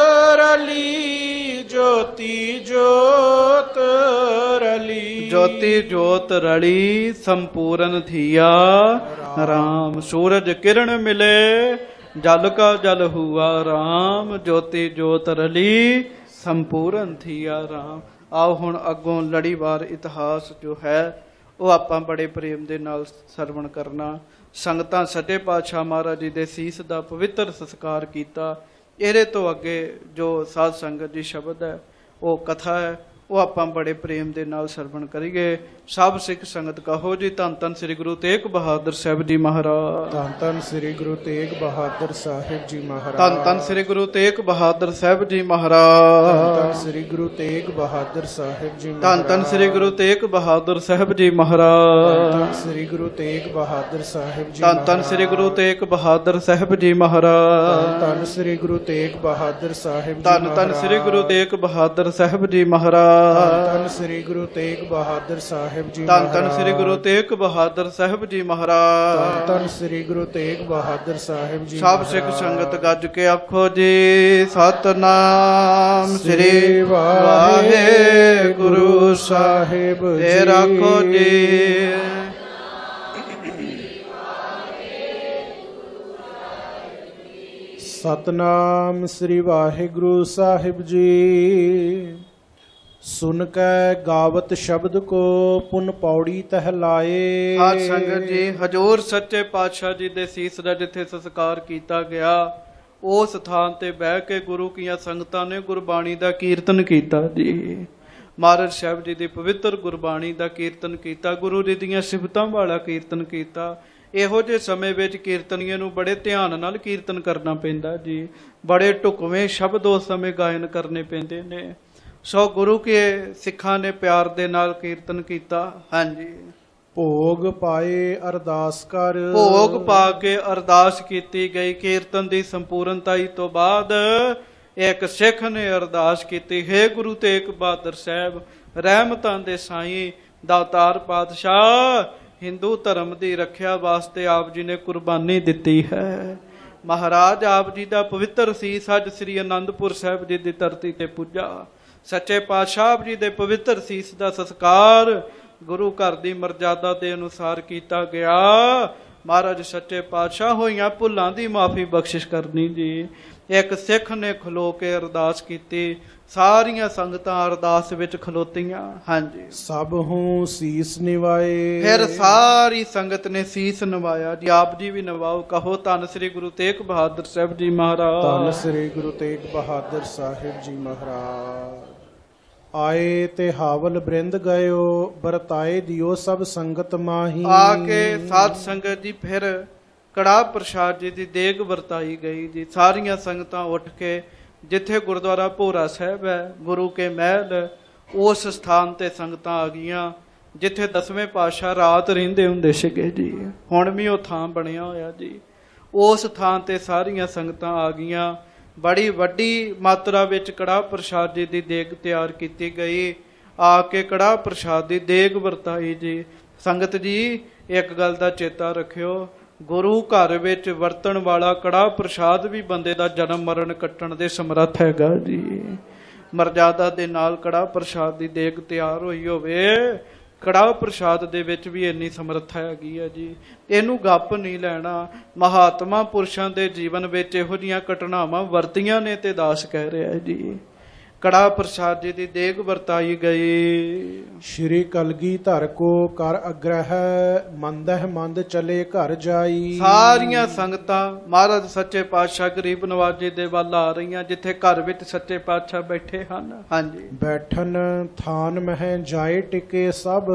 ਰਲੀ, ਜੋਤੀ ਜੋਤ ਰਲੀ, ਜੋਤੀ ਜੋਤ ਰਲੀ ਸੰਪੂਰਨ ਥੀਆ ਰਾਮ। ਸੂਰਜ ਕਿਰਨ ਮਿਲੇ ਜਲ ਕਾ ਜਲ ਹੁਆ ਰਾਮ, ਜੋਤੀ ਜੋਤ ਰਲੀ ਸੰਪੂਰਨ ਥੀਆ ਰਾਮ। ਆਓ ਹੁਣ ਅੱਗੋਂ ਲੜੀਵਾਰ ਇਤਿਹਾਸ ਜੋ ਹੈ ਉਹ ਆਪਾਂ ਬੜੇ ਪ੍ਰੇਮ ਦੇ ਨਾਲ ਸਰਵਣ ਕਰਨਾ। ਸੰਗਤਾਂ ਸੱਚੇ ਪਾਤਸ਼ਾਹ ਮਹਾਰਾਜ ਜੀ ਦੇ ਸੀਸ ਦਾ ਪਵਿੱਤਰ ਸੰਸਕਾਰ ਕੀਤਾ। ਇਹਦੇ ਤੋਂ ਅੱਗੇ ਜੋ ਸਾਧ ਸੰਗਤ ਦੀ ਸ਼ਬਦ ਹੈ ਉਹ ਕਥਾ ਹੈ ਉਹ ਆਪਾਂ ਬੜੇ ਪ੍ਰੇਮ ਦੇ ਨਾਲ ਸਰਵਣ ਕਰੀਏ। ਸਭ ਸਿੱਖ ਸੰਗਤ ਕਹੋ ਜੀ ਧੰਨ ਧੰਨ ਸ੍ਰੀ ਗੁਰੂ ਤੇਗ ਬਹਾਦਰ ਸਾਹਿਬ ਜੀ ਮਹਾਰਾਜ। ਧੰਨ ਧੰਨ ਸ੍ਰੀ ਗੁਰੂ ਤੇਗ ਬਹਾਦਰ ਸਾਹਿਬ ਜੀ ਮਹਾਰਾਜ। ਧੰਨ ਧੰਨ ਸ੍ਰੀ ਗੁਰੂ ਤੇਗ ਬਹਾਦਰ ਸਾਹਿਬ ਜੀ ਧੰਨ ਮਹਾਰਾਜ। ਧੰਨ ਸ੍ਰੀ ਗੁਰੂ ਤੇਗ ਬਹਾਦਰ ਸਾਹਿਬ ਜੀ ਧੰਨ ਧੰਨ ਸ੍ਰੀ ਗੁਰੂ ਤੇਗ ਬਹਾਦਰ ਸਾਹਿਬ ਜੀ ਧੰਨ ਮਹਾਰਾਜ। ਧੰਨ ਸ੍ਰੀ ਗੁਰੂ ਤੇਗ ਬਹਾਦਰ ਸਾਹਿਬ ਜੀ ਧੰਨ ਧੰਨ ਸ੍ਰੀ ਗੁਰੂ ਤੇਗ ਬਹਾਦਰ ਸਾਹਿਬ ਜੀ ਮਹਾਰਾਜ। ਧੰਨ ਸ੍ਰੀ ਗੁਰੂ ਤੇਗ ਬਹਾਦਰ ਸਾਹਿਬ ਜੀ ਧੰਨ ਧੰਨ ਸ੍ਰੀ ਗੁਰੂ ਤੇਗ ਬਹਾਦਰ ਸਾਹਿਬ ਜੀ ਮਹਾਰਾਜ। ਧੰਨ ਸ੍ਰੀ ਗੁਰੂ ਤੇਗ ਬਹਾਦਰ ਸਾਹਿਬ ਜੀ ਧੰਨ ਧੰਨ ਸ੍ਰੀ ਗੁਰੂ ਤੇਗ ਬਹਾਦਰ ਸਾਹਿਬ ਜੀ ਮਹਾਰਾਜ। ਧੰਨ ਸ੍ਰੀ ਗੁਰੂ ਤੇਗ ਬਹਾਦਰ ਸਾਹਿਬ ਜੀ ਸਭ ਸਿੱਖ ਸੰਗਤ ਗੱਜ ਕੇ ਆਖੋ ਜੀ ਸਤਨਾਮ ਸ੍ਰੀ ਵਾਹਿਗੁਰੂ ਸਾਹਿਬ ਜੀ। ਤੇ ਰੱਖੋ ਜੀ। ਸਤਨਾਮ ਸ੍ਰੀ ਵਾਹਿਗੁਰੂ ਸਾਹਿਬ ਜੀ। ਸੁਨ ਕੈ ਗਾਵਤ ਸ਼ਬਦ ਕੋ ਪੁਨ ਪੌੜੀ ਤਹਿ ਲਾਏ। ਸਾਧ ਸੰਗਤ ਜੀ ਹਜੂਰ ਸੱਚੇ ਪਾਤਸ਼ਾਹ ਜੀ ਦੇ ਸੀਸ ਦਾ ਜਿੱਥੇ ਸੰਸਕਾਰ ਕੀਤਾ ਗਿਆ ਉਸ ਥਾਨ ਤੇ ਬਹਿ ਕੇ ਗੁਰੂ ਕੀਆਂ ਸੰਗਤਾਂ ਨੇ ਗੁਰਬਾਣੀ ਦਾ ਕੀਰਤਨ ਕੀਤਾ ਜੀ। ਮਹਾਰਾਜ ਸਾਹਿਬ ਜੀ ਦੀ ਪਵਿੱਤਰ ਗੁਰਬਾਣੀ ਦਾ ਕੀਰਤਨ ਕੀਤਾ, ਗੁਰੂ ਜੀ ਦੀਆਂ ਸਿਫਤਾਂ ਵਾਲਾ ਕੀਰਤਨ ਕੀਤਾ। ਇਹੋ ਜਿਹੇ ਸਮੇਂ ਵਿੱਚ ਕੀਰਤਨੀਏ ਨੂੰ ਬੜੇ ਧਿਆਨ ਨਾਲ ਕੀਰਤਨ ਕਰਨਾ ਪੈਂਦਾ ਜੀ। ਬੜੇ ਢੁਕਵੇਂ ਸ਼ਬਦ ਉਸ ਸਮੇਂ ਗਾਇਨ ਕਰਨੇ ਪੈਂਦੇ ਨੇ। ਸੋ ਗੁਰੂ ਕੇ ਸਿੱਖਾਂ ਨੇ ਪਿਆਰ ਦੇ ਨਾਲ ਕੀਰਤਨ ਕੀਤਾ। ਹਾਂਜੀ, ਭੋਗ ਪਾਏ ਅਰਦਾਸ ਕਰ। ਭੋਗ ਪਾ ਕੇ ਅਰਦਾਸ ਕੀਤੀ ਗਈ। ਕੀਰਤਨ ਦੀ ਸੰਪੂਰਨਤਾਈ ਤੋਂ ਬਾਅਦ ਇੱਕ ਸਿੱਖ ਨੇ ਅਰਦਾਸ ਕੀਤੀ, ਹੇ ਗੁਰੂ ਤੇਗ ਬਹਾਦਰ ਸਾਹਿਬ, ਰਹਿਮਤਾਂ ਦੇ ਸਾਈਂ, ਦਾਤਾਰ ਪਾਤਸ਼ਾਹ, ਹਿੰਦੂ ਧਰਮ ਦੀ ਰੱਖਿਆ ਵਾਸਤੇ ਆਪ ਜੀ ਨੇ ਕੁਰਬਾਨੀ ਦਿੱਤੀ ਹੈ। ਮਹਾਰਾਜ ਆਪ ਜੀ ਦਾ ਪਵਿੱਤਰ ਸੀਸ ਅੱਜ ਸ੍ਰੀ ਅਨੰਦਪੁਰ ਸਾਹਿਬ ਜੀ ਦੀ ਧਰਤੀ ਤੇ ਪੁੱਜਾ। ਸੱਚੇ ਪਾਤਸ਼ਾਹ ਆਪ ਜੀ ਦੇ ਪਵਿੱਤਰ ਸੀਸ ਦਾ ਸੰਸਕਾਰ ਗੁਰੂ ਘਰ ਦੀ ਮਰਜ਼ਾਦਾ ਦੇ ਅਨੁਸਾਰ ਕੀਤਾ ਗਿਆ। ਮਹਾਰਾਜ ਸੱਚੇ ਪਾਤਸ਼ਾਹ ਹੋਈਆਂ ਭੁੱਲਾਂ ਦੀ ਮਾਫੀ ਬਖਸ਼ਿਸ਼ ਕਰਨੀ ਜੀ। ਇੱਕ ਸਿੱਖ ਨੇ ਖਲੋ ਕੇ ਅਰਦਾਸ ਕੀਤੀ, ਸਾਰੀਆਂ ਸੰਗਤਾਂ ਅਰਦਾਸ ਵਿੱਚ ਖਲੋਤੀਆਂ। ਹਾਂਜੀ, ਸਭ ਹੂੰ ਸੀਸ ਨਿਵਾਏ। ਫਿਰ ਸਾਰੀ ਸੰਗਤ ਨੇ ਸੀਸ ਨਿਵਾਇਆ ਜੀ। ਆਪ ਜੀ ਵੀ ਨਿਵਾਓ, ਕਹੋ ਧੰਨ ਸ੍ਰੀ ਗੁਰੂ ਤੇਗ ਬਹਾਦਰ ਸਾਹਿਬ ਜੀ ਮਹਾਰਾਜ। ਧੰਨ ਸ੍ਰੀ ਗੁਰੂ ਤੇਗ ਬਹਾਦਰ ਸਾਹਿਬ ਜੀ ਮਹਾਰਾਜ। ਆਏ ਤੇ ਹਾਵਲ ਬ੍ਰਿੰਦ ਗਇਓ, ਵਰਤਾਏ ਦਿਓ ਸਭ ਸੰਗਤ ਮਾਹੀ। ਆ ਕੇ ਸਾਧ ਸੰਗਤ ਜੀ ਫਿਰ ਕੜਾਹ ਪ੍ਰਸ਼ਾਦ ਜੀ ਦੀ ਦੇਗ ਵਰਤਾਈ ਗਈ ਜੀ। ਸਾਰੀਆਂ ਸੰਗਤਾਂ ਉੱਠ ਕੇ ਜਿੱਥੇ ਗੁਰਦੁਆਰਾ ਭੋਰਾ ਸਾਹਿਬ ਹੈ, ਗੁਰੂ ਕੇ ਮਹਿਲ, ਉਸ ਸਥਾਨ ਤੇ ਸੰਗਤਾਂ ਆ ਗਈਆਂ ਜਿੱਥੇ 10ਵੇਂ ਪਾਤਸ਼ਾਹ ਰਾਤ ਰਹਿੰਦੇ ਹੁੰਦੇ ਸੀਗੇ ਜੀ। ਹੁਣ ਵੀ ਉਹ ਥਾਂ ਬਣਿਆ ਹੋਇਆ ਜੀ। ਉਸ ਥਾਂ ਤੇ ਸਾਰੀਆਂ ਸੰਗਤਾਂ ਆ ਗਈਆਂ। ਬੜੀ ਵੱਡੀ ਮਾਤਰਾ ਵਿੱਚ ਕੜਾਹ ਪ੍ਰਸ਼ਾਦ ਜੀ ਦੀ ਦੇਗ ਤਿਆਰ ਕੀਤੀ ਗਈ। ਆ ਕੇ ਕੜਾਹ ਪ੍ਰਸ਼ਾਦ ਦੀ ਦੇਗ ਵਰਤਾਈ ਜੀ। ਸੰਗਤ ਜੀ ਇੱਕ ਗੱਲ ਦਾ ਚੇਤਾ ਰੱਖਿਓ, ਗੁਰੂ ਘਰ ਵਿੱਚ ਵਰਤਣ ਵਾਲਾ ਕੜਾਹ ਪ੍ਰਸ਼ਾਦ ਵੀ ਬੰਦੇ ਦਾ ਜਨਮ ਮਰਨ ਕੱਟਣ ਦੇ ਸਮਰੱਥ ਹੈਗਾ ਜੀ। ਮਰਜ਼ਾਦਾ ਦੇ ਨਾਲ ਕੜਾਹ ਪ੍ਰਸ਼ਾਦ ਦੀ ਦੇਗ ਤਿਆਰ ਹੋਈ ਹੋਵੇ, ਕੜਾਹ ਪ੍ਰਸ਼ਾਦ ਦੇ ਵਿੱਚ ਵੀ ਇੰਨੀ ਸਮਰੱਥਾ ਹੈਗੀ ਹੈ ਜੀ। ਇਹਨੂੰ ਗੱਪ ਨਹੀਂ ਲੈਣਾ। ਮਹਾਤਮਾ ਪੁਰਸ਼ਾਂ ਦੇ ਜੀਵਨ ਵਿੱਚ ਇਹੋ ਜਿਹੀਆਂ ਘਟਨਾਵਾਂ ਵਰਤੀਆਂ ਨੇ ਤੇ ਦਾਸ ਕਹਿ ਰਿਹਾ ਜੀ। ਕੜਾਹ ਪ੍ਰਸ਼ਾਦ ਜੀ ਦੀ ਦੇਗ ਵਰਤਾਈ ਗਈ। ਸ਼੍ਰੀ ਕਲਗੀਧਰ ਕੋ ਕਰ ਅਗ੍ਰਹਿ, ਮੰਦਹਿ ਮੰਦ ਚਲੇ ਘਰ ਜਾਈ। ਸਾਰੀਆਂ ਸੰਗਤਾਂ ਮਹਾਰਾਜ ਸੱਚੇ ਪਾਤਸ਼ਾਹ ਗਰੀਬ ਨਵਾਜੀ ਦੇ ਵੱਲ ਆ ਰਹੀਆਂ, ਜਿੱਥੇ ਘਰ ਵਿੱਚ ਸੱਚੇ ਪਾਤਸ਼ਾਹ ਬੈਠੇ ਹਨ। ਹਾਂਜੀ, ਬੈਠਨ ਥਾਨ ਮਹਿ ਜਾਏ ਟਿਕੇ ਸਭ,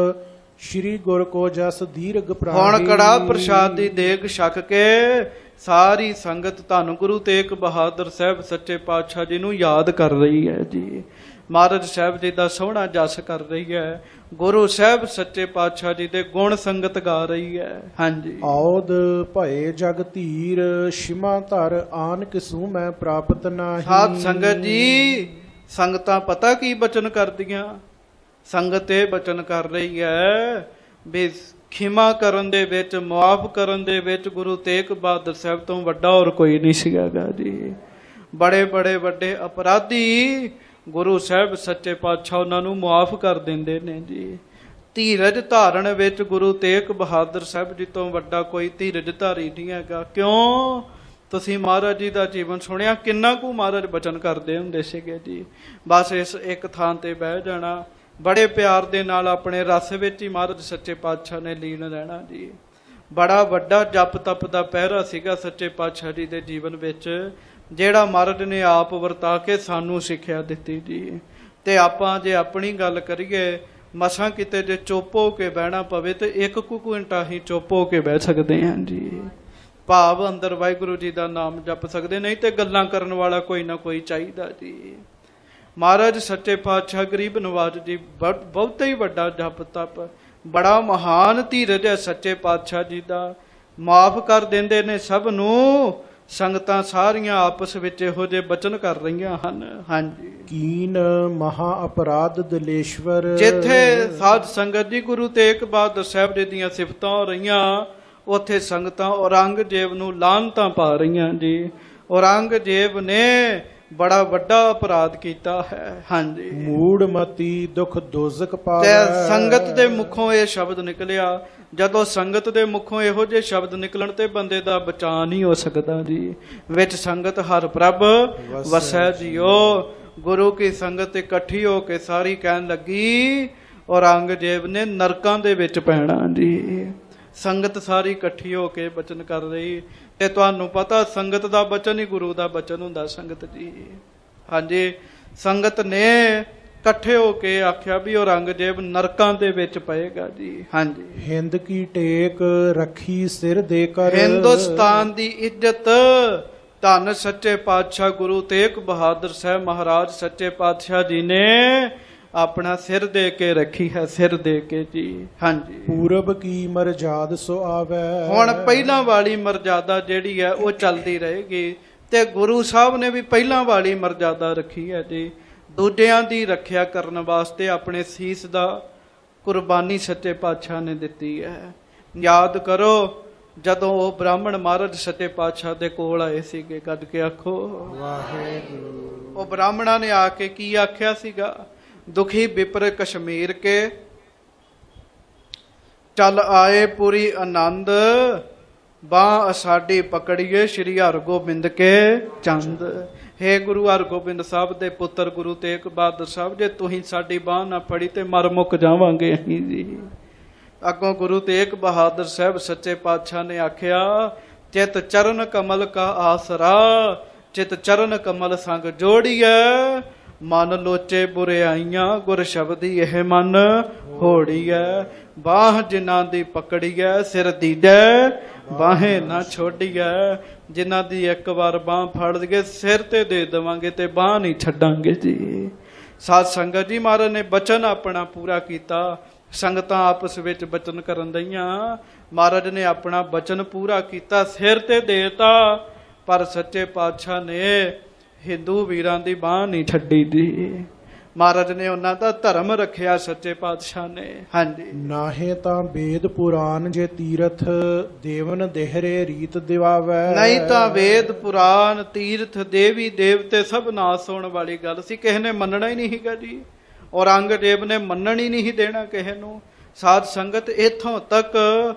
ਸ਼੍ਰੀ ਗੁਰ ਕੋ ਜਸ ਦੀਰਘ ਪ੍ਰਾਹੀ। ਹੁਣ ਕੜਾਹ ਪ੍ਰਸ਼ਾਦ ਦੀ ਦੇਗ ਛਕ ਕੇ ਸਾਰੀ ਸੰਗਤ ਧੰਨ ਗੁਰੂ ਤੇਗ ਬਹਾਦਰ ਸਾਹਿਬ ਸੱਚੇ ਪਾਤਸ਼ਾਹ ਜੀ ਨੂੰ ਯਾਦ ਕਰ ਰਹੀ ਹੈ ਜੀ। ਮਹਾਰਾਜ ਸਾਹਿਬ ਜੀ ਦਾ ਸੋਹਣਾ ਜਸ ਕਰ ਰਹੀ ਹੈ। ਗੁਰੂ ਸਾਹਿਬ ਸੱਚੇ ਪਾਤਸ਼ਾਹ ਜੀ ਦੇ ਗੁਣ ਸੰਗਤ ਗਾ ਰਹੀ ਹੈ। ਹਾਂਜੀ, ਆਉਦ ਭਏ ਜਗ ਧੀਰ, ਸ਼ਿਮਾ ਧਰ ਆਨ ਕਿਸੂ ਮੈਂ ਪ੍ਰਾਪਤ ਨਾਹੀ। ਸਾਧ ਸੰਗਤ ਜੀ ਸੰਗਤਾਂ ਪਤਾ ਕੀ ਬਚਨ ਕਰਦੀਆਂ? ਸੰਗਤ ਇਹ ਬਚਨ ਕਰ ਰਹੀ ਹੈ ਵੀ ਖਿਮਾ ਕਰਨ ਦੇ ਵਿੱਚ, ਮੁਆਫ ਕਰਨ ਦੇ ਵਿੱਚ ਗੁਰੂ ਤੇਗ ਬਹਾਦਰ ਸਾਹਿਬ ਤੋਂ ਵੱਡਾ ਹੋਰ ਕੋਈ ਨਹੀਂ ਸੀਗਾ ਜੀ। ਬੜੇ ਬੜੇ ਵੱਡੇ ਅਪਰਾਧੀ ਗੁਰੂ ਸਾਹਿਬ ਸੱਚੇ ਪਾਤਸ਼ਾਹ ਉਹਨਾਂ ਨੂੰ ਮੁਆਫ ਕਰ ਦਿੰਦੇ ਨੇ ਜੀ। ਧੀਰਜ ਧਾਰਨ ਵਿੱਚ ਗੁਰੂ ਤੇਗ ਬਹਾਦਰ ਸਾਹਿਬ ਜੀ ਤੋਂ ਵੱਡਾ ਕੋਈ ਧੀਰਜ ਧਾਰੀ ਨਹੀਂ ਹੈਗਾ। ਕਿਉਂ? ਤੁਸੀਂ ਮਹਾਰਾਜ ਜੀ ਦਾ ਜੀਵਨ ਸੁਣਿਆ, ਕਿੰਨਾ ਕੁ ਮਹਾਰਾਜ ਬਚਨ ਕਰਦੇ ਹੁੰਦੇ ਸੀਗੇ ਜੀ। ਬਸ ਇਸ ਇੱਕ ਥਾਂ ਤੇ ਬਹਿ ਜਾਣਾ, ਬੜੇ ਪਿਆਰ ਦੇ ਨਾਲ ਆਪਣੇ ਰਸ ਵਿੱਚ ਹੀ ਮਹਾਰਾਜ ਸੱਚੇ ਪਾਤਸ਼ਾਹ ਨੇ ਲੀਨ ਰਹਿਣਾ ਜੀ। ਬੜਾ ਵੱਡਾ ਜਪ ਤਪ ਦਾ ਪਹਿਰਾ ਸੀਗਾ ਸੱਚੇ ਪਾਤਸ਼ਾਹ ਜੀ ਦੇ ਜੀਵਨ ਵਿੱਚ, ਜਿਹੜਾ ਮਹਾਰਾਜ ਨੇ ਆਪ ਵਰਤਾ ਕੇ ਸਾਨੂੰ ਸਿੱਖਿਆ ਦਿੱਤੀ ਜੀ। ਤੇ ਆਪਾਂ ਜੇ ਆਪਣੀ ਗੱਲ ਕਰੀਏ, ਮਸਾਂ ਕਿਤੇ ਜੇ ਚੁੱਪ ਹੋ ਕੇ ਬਹਿਣਾ ਪਵੇ ਤੇ 1 ਘੰਟਾ ਹੀ ਚੁੱਪ ਹੋ ਕੇ ਬਹਿ ਸਕਦੇ ਹਾਂ ਜੀ। ਭਾਵ ਅੰਦਰ ਵਾਹਿਗੁਰੂ ਜੀ ਦਾ ਨਾਮ ਜਪ ਸਕਦੇ, ਨਹੀਂ ਤੇ ਗੱਲਾਂ ਕਰਨ ਵਾਲਾ ਕੋਈ ਨਾ ਕੋਈ ਚਾਹੀਦਾ ਜੀ। ਮਹਾਰਾਜ ਸੱਚੇ ਪਾਤਸ਼ਾਹ ਗਰੀਬ ਨਵਾਜ ਜੀ ਬਹੁਤਾ ਹੀ ਵੱਡਾ ਜਪ ਤਪ, ਬੜਾ ਮਹਾਨ ਧੀਰਜ ਹੈ ਸੱਚੇ ਪਾਤਸ਼ਾਹ ਜੀ ਦਾ। ਮਾਫ ਕਰ ਦਿੰਦੇ ਨੇ ਸਭ ਨੂੰ। ਸੰਗਤਾਂ ਸਾਰੀਆਂ ਆਪਸ ਵਿੱਚ ਇਹੋ ਜਿਹੇ ਬਚਨ ਕਰ ਰਹੀਆਂ ਹਨ। ਹਾਂਜੀ, ਕੀਨ ਮਹਾ ਅਪਰਾਧ ਦਲੇਸ਼ਵਰ। ਜਿੱਥੇ ਸਾਧ ਸੰਗਤ ਜੀ ਗੁਰੂ ਤੇਗ ਬਹਾਦਰ ਸਾਹਿਬ ਜੀ ਦੀਆਂ ਸਿਫਤਾਂ ਹੋ ਰਹੀਆਂ, ਉੱਥੇ ਸੰਗਤਾਂ ਔਰੰਗਜ਼ੇਬ ਨੂੰ ਲਾਹਨਤਾਂ ਪਾ ਰਹੀਆਂ ਜੀ। ਔਰੰਗਜ਼ੇਬ ਨੇ ਬੜਾ ਵੱਡਾ ਅਪਰਾਧ ਕੀਤਾ ਹੈ। ਹਾਂਜੀ, ਮੂੜ ਮਤੀ ਦੁਖ ਦੋਜ਼ਕ ਪਾਵੈ। ਤੇ ਸੰਗਤ ਦੇ ਮੁਖੋਂ ਇਹ ਸ਼ਬਦ ਨਿਕਲਿਆ। ਜਦੋਂ ਸੰਗਤ ਦੇ ਮੁਖੋਂ ਇਹੋ ਜਿਹੇ ਸ਼ਬਦ ਨਿਕਲਣ ਤੇ ਬੰਦੇ ਦਾ ਬਚਾਅ ਨਹੀਂ ਹੋ ਸਕਦਾ ਜੀ। ਵਿੱਚ ਸੰਗਤ ਹਰ ਪ੍ਰਭ ਵਸੈ ਜੀਓ। ਗੁਰੂ ਕੀ ਸੰਗਤ ਇਕੱਠੀ ਹੋ ਕੇ ਸਾਰੀ ਕਹਿਣ ਲੱਗੀ, ਔਰੰਗਜ਼ੇਬ ਨੇ ਨਰਕਾਂ ਦੇ ਵਿੱਚ ਪੈਣਾ ਜੀ। ਸੰਗਤ ਸਾਰੀ ਇਕੱਠੀ ਹੋ ਕੇ ਬਚਨ ਕਰ ਰਹੀ, ਤੇ ਤੁਹਾਨੂੰ ਪਤਾ ਸੰਗਤ ਦਾ ਬਚਨ ਹੀ ਗੁਰੂ ਦਾ ਬਚਨ ਹੁੰਦਾ ਸੰਗਤ ਜੀ। ਹਾਂਜੀ, ਸੰਗਤ ਨੇ ਇਕੱਠੇ ਹੋ ਕੇ ਆਖਿਆ ਵੀ ਔਰੰਗਜ਼ੇਬ ਨਰਕਾਂ ਦੇ ਵਿੱਚ ਪਏਗਾ ਜੀ। ਹਾਂਜੀ, ਹਿੰਦ ਕੀ ਟੇਕ ਰੱਖੀ ਸਿਰ ਦੇ ਕਰ। ਹਿੰਦੁਸਤਾਨ ਦੀ ਇੱਜ਼ਤ ਧੰਨ ਸੱਚੇ ਪਾਤਸ਼ਾਹ ਗੁਰੂ ਤੇਗ ਬਹਾਦਰ ਸਾਹਿਬ ਮਹਾਰਾਜ ਸੱਚੇ ਪਾਤਸ਼ਾਹ ਜੀ ਨੇ ਆਪਣਾ ਸਿਰ ਦੇ ਕੇ ਰੱਖੀ ਹੈ, ਸਿਰ ਦੇ ਕੇ ਜੀ। ਹਾਂਜੀ, ਪੂਰਬ ਕੀ ਮਰਜ਼ਾਦ ਸੋ ਆਵੈ। ਹੁਣ ਪਹਿਲਾਂ ਵਾਲੀ ਮਰਜ਼ਾਦਾ ਜਿਹੜੀ ਹੈ ਉਹ ਚੱਲਦੀ ਰਹੇਗੀ, ਤੇ ਗੁਰੂ ਸਾਹਿਬ ਨੇ ਵੀ ਪਹਿਲਾਂ ਵਾਲੀ ਮਰਜ਼ਾਦਾ ਰੱਖੀ ਹੈ ਜੀ। ਦੂਜਿਆਂ ਦੀ ਰੱਖਿਆ ਕਰਨ ਵਾਸਤੇ ਆਪਣੇ ਸੀਸ ਦਾ ਕੁਰਬਾਨੀ ਸੱਚੇ ਪਾਤਸ਼ਾਹ ਨੇ ਦਿੱਤੀ ਹੈ। ਯਾਦ ਕਰੋ, ਜਦੋਂ ਉਹ ਬ੍ਰਾਹਮਣ ਮਹਾਰਾਜ ਸੱਚੇ ਪਾਤਸ਼ਾਹ ਦੇ ਕੋਲ ਆਏ ਸੀਗੇ, ਕੱਢ ਕੇ ਆਖੋ ਵਾਹਿਗੁਰੂ। ਉਹ ਬ੍ਰਾਹਮਣਾਂ ਨੇ ਆ ਕੇ ਕੀ ਆਖਿਆ ਸੀਗਾ? ਦੁਖੀ ਵਿਪਰ ਕਸ਼ਮੀਰ ਕੇ ਚੱਲ ਆਏ ਪੂਰੀ ਆਨੰਦ, ਬਾਹ ਸਾਡੀ ਪਕੜੀਏ ਸ਼੍ਰੀ ਹਰਗੋਬਿੰਦ ਕੇ ਚੰਦ। ਹੇ ਗੁਰੂ ਹਰਗੋਬਿੰਦ ਸਾਹਿਬ ਦੇ ਪੁੱਤਰ ਗੁਰੂ ਤੇਗ ਬਹਾਦਰ ਸਾਹਿਬ, ਜੇ ਤੁਸੀਂ ਸਾਡੀ ਬਾਹ ਨਾ ਫੜੀ ਤੇ ਮਰ ਮੁੱਕ ਜਾਵਾਂਗੇ ਅਸੀਂ ਜੀ। ਅੱਗੋਂ ਗੁਰੂ ਤੇਗ ਬਹਾਦਰ ਸਾਹਿਬ ਸੱਚੇ ਪਾਤਸ਼ਾਹ ਨੇ ਆਖਿਆ, ਚਿਤ ਚਰਨ ਕਮਲ ਕਾ ਆਸਰਾ, ਚਿਤ ਚਰਨ ਕਮਲ ਸੰਗ ਜੋੜੀਐ, ਮਨ ਲੋਚੇ ਬੁਰਿਆਈਆਂ ਗੁਰ ਸ਼ਬਦੀ ਇਹ ਮਨ ਹੋੜੀਐ। ਬਾਹ ਜਿਨ੍ਹਾਂ ਦੀ ਪਕੜੀਐ ਸਿਰ ਦੀਜੈ, ਬਾਹੇ ਨਾ ਛੋੜੀਐ। ਜਿਨ੍ਹਾਂ ਦੀ ਇੱਕ ਵਾਰ ਬਾਹ ਫੜ ਲਈਏ ਸਿਰ ਤੇ ਦੇ ਦੇਵਾਂਗੇ ਤੇ ਬਾਹ ਨਹੀਂ ਛੱਡਾਂਗੇ ਜੀ। ਸਾਧ ਸੰਗਤ ਜੀ, ਮਹਾਰਾਜ ਨੇ ਬਚਨ ਆਪਣਾ ਪੂਰਾ ਕੀਤਾ। ਸੰਗਤਾਂ ਆਪਸ ਵਿੱਚ ਬਚਨ ਕਰਨ ਦਈਆਂ, ਮਹਾਰਾਜ ਨੇ ਆਪਣਾ ਬਚਨ ਪੂਰਾ ਕੀਤਾ, ਸਿਰ ਤੇ ਦੇਤਾ। ਪਰ ਸੱਚੇ ਪਾਤਸ਼ਾਹ ਨੇ ਹਿੰਦੂ ਵੀਰਾਂ ਦੀ ਬਾਹ ਨਹੀਂ ਛੱਡੀ ਦੀ। ਮਹਾਰਾਜ ਨੇ ਉਹਨਾਂ ਦਾ ਧਰਮ ਰੱਖਿਆ ਸੱਚੇ ਪਾਤਸ਼ਾਹ ਨੇ। ਹਾਂਜੀ, ਨਾਹੇ ਤਾਂ ਵੇਦ ਪੁਰਾਨ ਜੇ ਤੀਰਥ, ਦੇਵਨ ਦੇਹਰੇ ਰੀਤ ਦਿਵਾਵੈ। ਨਹੀਂ ਤਾਂ ਵੇਦ ਪੁਰਾਨ ਤੀਰਥ ਦੇਵੀ ਦੇਵਤੇ ਸਭ ਨਾਸ ਹੋਣ ਵਾਲੀ ਗੱਲ ਸੀ। ਕਿਸੇ ਨੇ ਮੰਨਣਾ ਹੀ ਨਹੀਂ ਸੀਗਾ ਜੀ। ਔਰੰਗਜ਼ੇਬ ਨੇ ਮੰਨਣ ਹੀ ਨਹੀਂ ਦੇਣਾ ਕਿਸੇ ਨੂੰ। ਸਾਧ ਸੰਗਤ, ਇੱਥੋਂ ਤੱਕ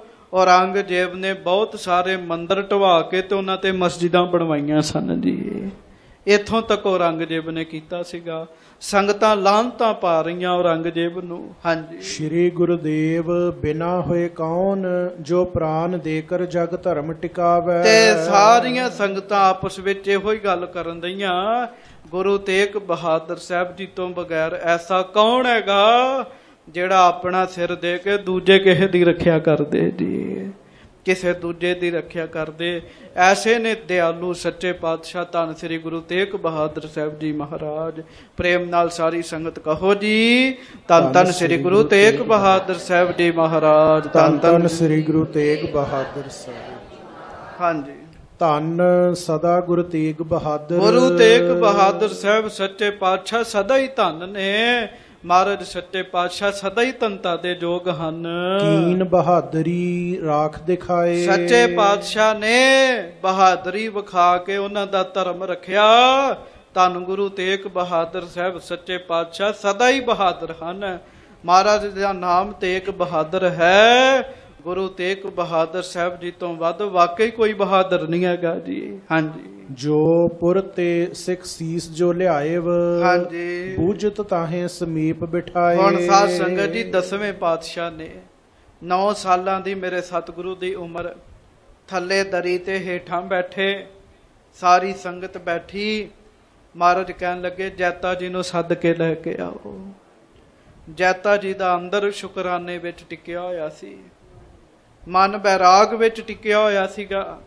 ਔਰੰਗਜ਼ੇਬ ਨੇ ਬਹੁਤ ਸਾਰੇ ਮੰਦਰ ਢਵਾ ਕੇ ਤੇ ਉਹਨਾਂ ਤੇ ਮਸਜਿਦਾਂ ਬਣਵਾਈਆਂ ਸਨ ਜੀ। ਇੱਥੋਂ ਤੱਕ ਔਰੰਗਜ਼ੇਬ ਨੇ ਕੀਤਾ ਸੀਗਾ। ਸੰਗਤਾਂ ਲਾਹਨਤਾਂ ਪਾ ਰਹੀਆਂ ਔਰੰਗਜ਼ੇਬ ਨੂੰ। ਹਾਂਜੀ, ਸ਼੍ਰੀ ਗੁਰਦੇਵ ਬਿਨਾ ਹੋਏ ਕੌਣ, ਜੋ ਪ੍ਰਾਨ ਦੇ ਕਰ ਜਗ ਧਰਮ ਟਿਕਾਵੈ। ਤੇ ਸਾਰੀਆਂ ਸੰਗਤਾਂ ਆਪਸ ਵਿੱਚ ਇਹੋ ਹੀ ਗੱਲ ਕਰਨ ਦਈਆਂ, ਗੁਰੂ ਤੇਗ ਬਹਾਦਰ ਸਾਹਿਬ ਜੀ ਤੋਂ ਬਗੈਰ ਐਸਾ ਕੌਣ ਹੈਗਾ ਜਿਹੜਾ ਆਪਣਾ ਸਿਰ ਦੇ ਕੇ ਦੂਜੇ ਕਿਸੇ ਦੀ ਰੱਖਿਆ ਕਰਦੇ ਜੀ, ਕਿਸੇ ਦੂਜੇ ਦੀ ਰੱਖਿਆ ਕਰਦੇ। ਐਸੇ ਨੇ ਦਿਆਲੂ ਸੱਚੇ ਪਾਤਸ਼ਾਹ ਧੰਨ ਸ੍ਰੀ ਗੁਰੂ ਤੇਗ ਬਹਾਦਰ ਸਾਹਿਬ ਜੀ ਮਹਾਰਾਜ। ਪ੍ਰੇਮ ਨਾਲ ਸਾਰੀ ਸੰਗਤ ਕਹੋ ਜੀ, ਧੰਨ ਧੰਨ ਸ੍ਰੀ ਗੁਰੂ ਤੇਗ ਬਹਾਦਰ ਸਾਹਿਬ ਜੀ ਮਹਾਰਾਜ। ਧੰਨ ਧੰਨ ਸ੍ਰੀ ਗੁਰੂ ਤੇਗ ਬਹਾਦਰ ਸਾਹਿਬ। ਹਾਂਜੀ, ਧੰਨ ਸਦਾ ਗੁਰੂ ਤੇਗ ਬਹਾਦਰ। ਗੁਰੂ ਤੇਗ ਬਹਾਦਰ ਸਾਹਿਬ ਸੱਚੇ ਪਾਤਸ਼ਾਹ ਸਦਾ ਹੀ ਧੰਨ ਨੇ। ਮਹਾਰਾਜ ਸੱਚੇ ਪਾਤਸ਼ਾਹ ਸਦਾ ਹੀ ਧੰਨਤਾ ਦੇ ਯੋਗ ਹਨ। ਕੀਨ ਬਹਾਦਰੀ ਰਾਖ ਦਿਖਾਏ। ਸੱਚੇ ਪਾਤਸ਼ਾਹ ਨੇ ਬਹਾਦਰੀ ਵਿਖਾ ਕੇ ਉਹਨਾਂ ਦਾ ਧਰਮ ਰੱਖਿਆ। ਧੰਨ ਗੁਰੂ ਤੇਗ ਬਹਾਦਰ ਸਾਹਿਬ ਸੱਚੇ ਪਾਤਸ਼ਾਹ ਸਦਾ ਹੀ ਬਹਾਦਰ ਹਨ। ਮਹਾਰਾਜ ਦਾ ਨਾਮ ਤੇਗ ਬਹਾਦਰ ਹੈ। ਗੁਰੂ ਤੇਗ ਬਹਾਦਰ ਸਾਹਿਬ ਜੀ ਤੋਂ ਵੱਧ ਵਾਕਈ ਕੋਈ ਬਹਾਦਰ ਨਹੀਂ ਹੈਗਾ ਜੀ। ਹਾਂਜੀ, ਜੋ ਪੁਰ ਤੇ ਸਿੱਖ ਸੀਸ ਜੋ ਲਿਆਏਵ, ਹਾਂਜੀ, ਬੂਝਤ ਤਾਹੇ ਸਮੀਪ ਬਿਠਾਏ। ਹੁਣ ਸਾਧ ਸੰਗਤ ਜੀ, 10ਵੇਂ ਪਾਤਸ਼ਾਹ ਨੇ 9 ਸਾਲਾਂ ਦੀ ਮੇਰੇ ਸਤਿਗੁਰੂ ਦੀ ਉਮਰ, ਥੱਲੇ ਦਰੀ ਤੇ ਹੇਠਾਂ ਬੈਠੇ, ਸਾਰੀ ਸੰਗਤ ਬੈਠੀ। ਮਹਾਰਾਜ ਕਹਿਣ ਲੱਗੇ ਜੈਤਾ ਜੀ ਨੂੰ ਸੱਦ ਕੇ ਲੈ ਕੇ ਆਓ। ਜੈਤਾ ਜੀ ਦਾ ਅੰਦਰ ਸ਼ੁਕਰਾਨੇ ਵਿੱਚ ਟਿਕਿਆ ਹੋਇਆ ਸੀ, ਮਨ ਬੈਰਾਗ ਵਿੱਚ ਟਿਕਿਆ ਹੋਇਆ ਸੀਗਾ।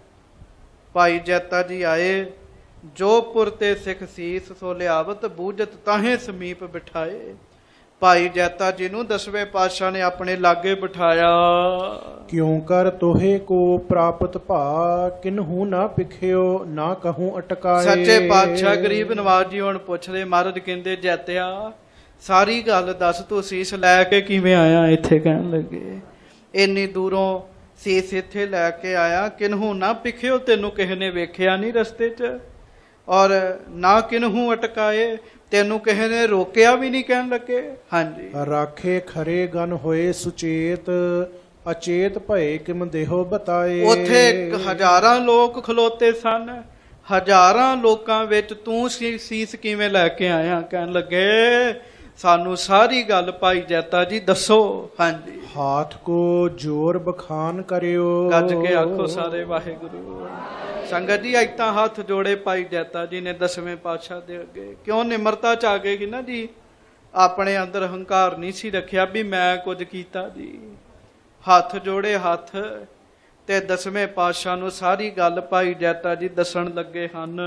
ਭਾਈ ਜੈਤਾ ਜੀ ਆਏ, ਜੋ ਪੁਰ ਤੇ ਸਿੱਖ ਸੀਸ ਸੋ ਲਿਆਵਤ ਬੂਝਤ ਤਾਹੇ ਸਮੀਪ ਬਿਠਾਏ। ਭਾਈ ਜੈਤਾ ਜੀ ਨੂੰ 10ਵੇਂ ਪਾਤਸ਼ਾਹ ਨੇ ਆਪਣੇ ਲਾਗੇ ਬਿਠਾਇਆ। ਕਿਉਂ ਕਰ ਤੋਹੇ ਕੋ ਪ੍ਰਾਪਤ ਭਾ ਕਿਨਹੂ ਨਾ ਪਿਖਿਓ ਨਾ ਕਹੂੰ ਅਟਕਾਏ। ਸੱਚੇ ਪਾਤਸ਼ਾਹ ਗਰੀਬ ਨਵਾਜ ਜੀ ਹੁਣ ਪੁੱਛਦੇ, ਮਹਾਰਾਜ ਕਹਿੰਦੇ ਜੈਤਿਆ ਸਾਰੀ ਗੱਲ ਦੱਸ, ਤੂੰ ਸੀਸ ਲੈ ਕੇ ਕਿਵੇਂ ਆਇਆ ਇੱਥੇ? ਕਹਿਣ ਲੱਗੇ ਇੰਨੀ ਦੂਰੋਂ ਸੀਸ ਇੱਥੇ ਲੈ ਕੇ ਆਇਆ, ਕਿਨਹੂ ਨਾ ਪਿਖਿਓ, ਤੈਨੂੰ ਕਿਸੇ ਨੇ ਵੇਖਿਆ ਨਹੀਂ ਰਸਤੇ 'ਚ, ਔਰ ਨਾ ਕਿਨਹੂ ਅਟਕਾਏ, ਤੈਨੂੰ ਕਿਸੇ ਨੇ ਰੋਕਿਆ ਵੀ ਨਹੀਂ। ਕਹਿਣ ਲੱਗੇ ਹਾਂਜੀ। ਰਾਖੇ ਖਰੇ ਗਨ ਹੋਏ ਸੁਚੇਤ ਅਚੇਤ ਭਏ ਕਿਮ ਦੇਹੋ ਬਤਾਏ। ਉੱਥੇ ਹਜ਼ਾਰਾਂ ਲੋਕ ਖਲੋਤੇ ਸਨ, ਹਜ਼ਾਰਾਂ ਲੋਕਾਂ ਵਿੱਚ ਤੂੰ ਸੀਸ ਕਿਵੇਂ ਲੈ ਕੇ ਆਇਆ? ਕਹਿਣ ਲੱਗੇ ਸਾਨੂੰ ਸਾਰੀ ਗੱਲ ਭਾਈ ਜੈਤਾ ਜੀ ਦੱਸੋ। ਹਾਂਜੀ। ਹਾਥ ਕੋ ਜੋਰ ਬਖਾਨ ਕਰਿਓ। ਗੱਜ ਕੇ ਆਖੋ ਸਾਰੇ ਵਾਹਿਗੁਰੂ। ਸੰਗਤ ਜੀ ਅੱਜ ਤਾਂ ਹੱਥ ਜੋੜੇ ਭਾਈ ਜੈਤਾ ਜੀ ਨੇ 10ਵੇਂ ਪਾਤਸ਼ਾਹ ਦੇ ਅੱਗੇ। ਕਿਉਂ? ਨਿਮਰਤਾ ਚ ਆ ਗਏਗੀ ਨਾ ਜੀ। ਆਪਣੇ ਅੰਦਰ ਹੰਕਾਰ ਨਹੀਂ ਸੀ ਰੱਖਿਆ ਵੀ ਮੈਂ ਕੁਝ ਕੀਤਾ ਜੀ। ਹੱਥ ਜੋੜੇ ਹੱਥ ਤੇ 10ਵੇਂ ਪਾਤਸ਼ਾਹ ਨੂੰ ਸਾਰੀ ਗੱਲ ਭਾਈ ਜੈਤਾ ਜੀ ਦੱਸਣ ਲੱਗੇ ਹਨ।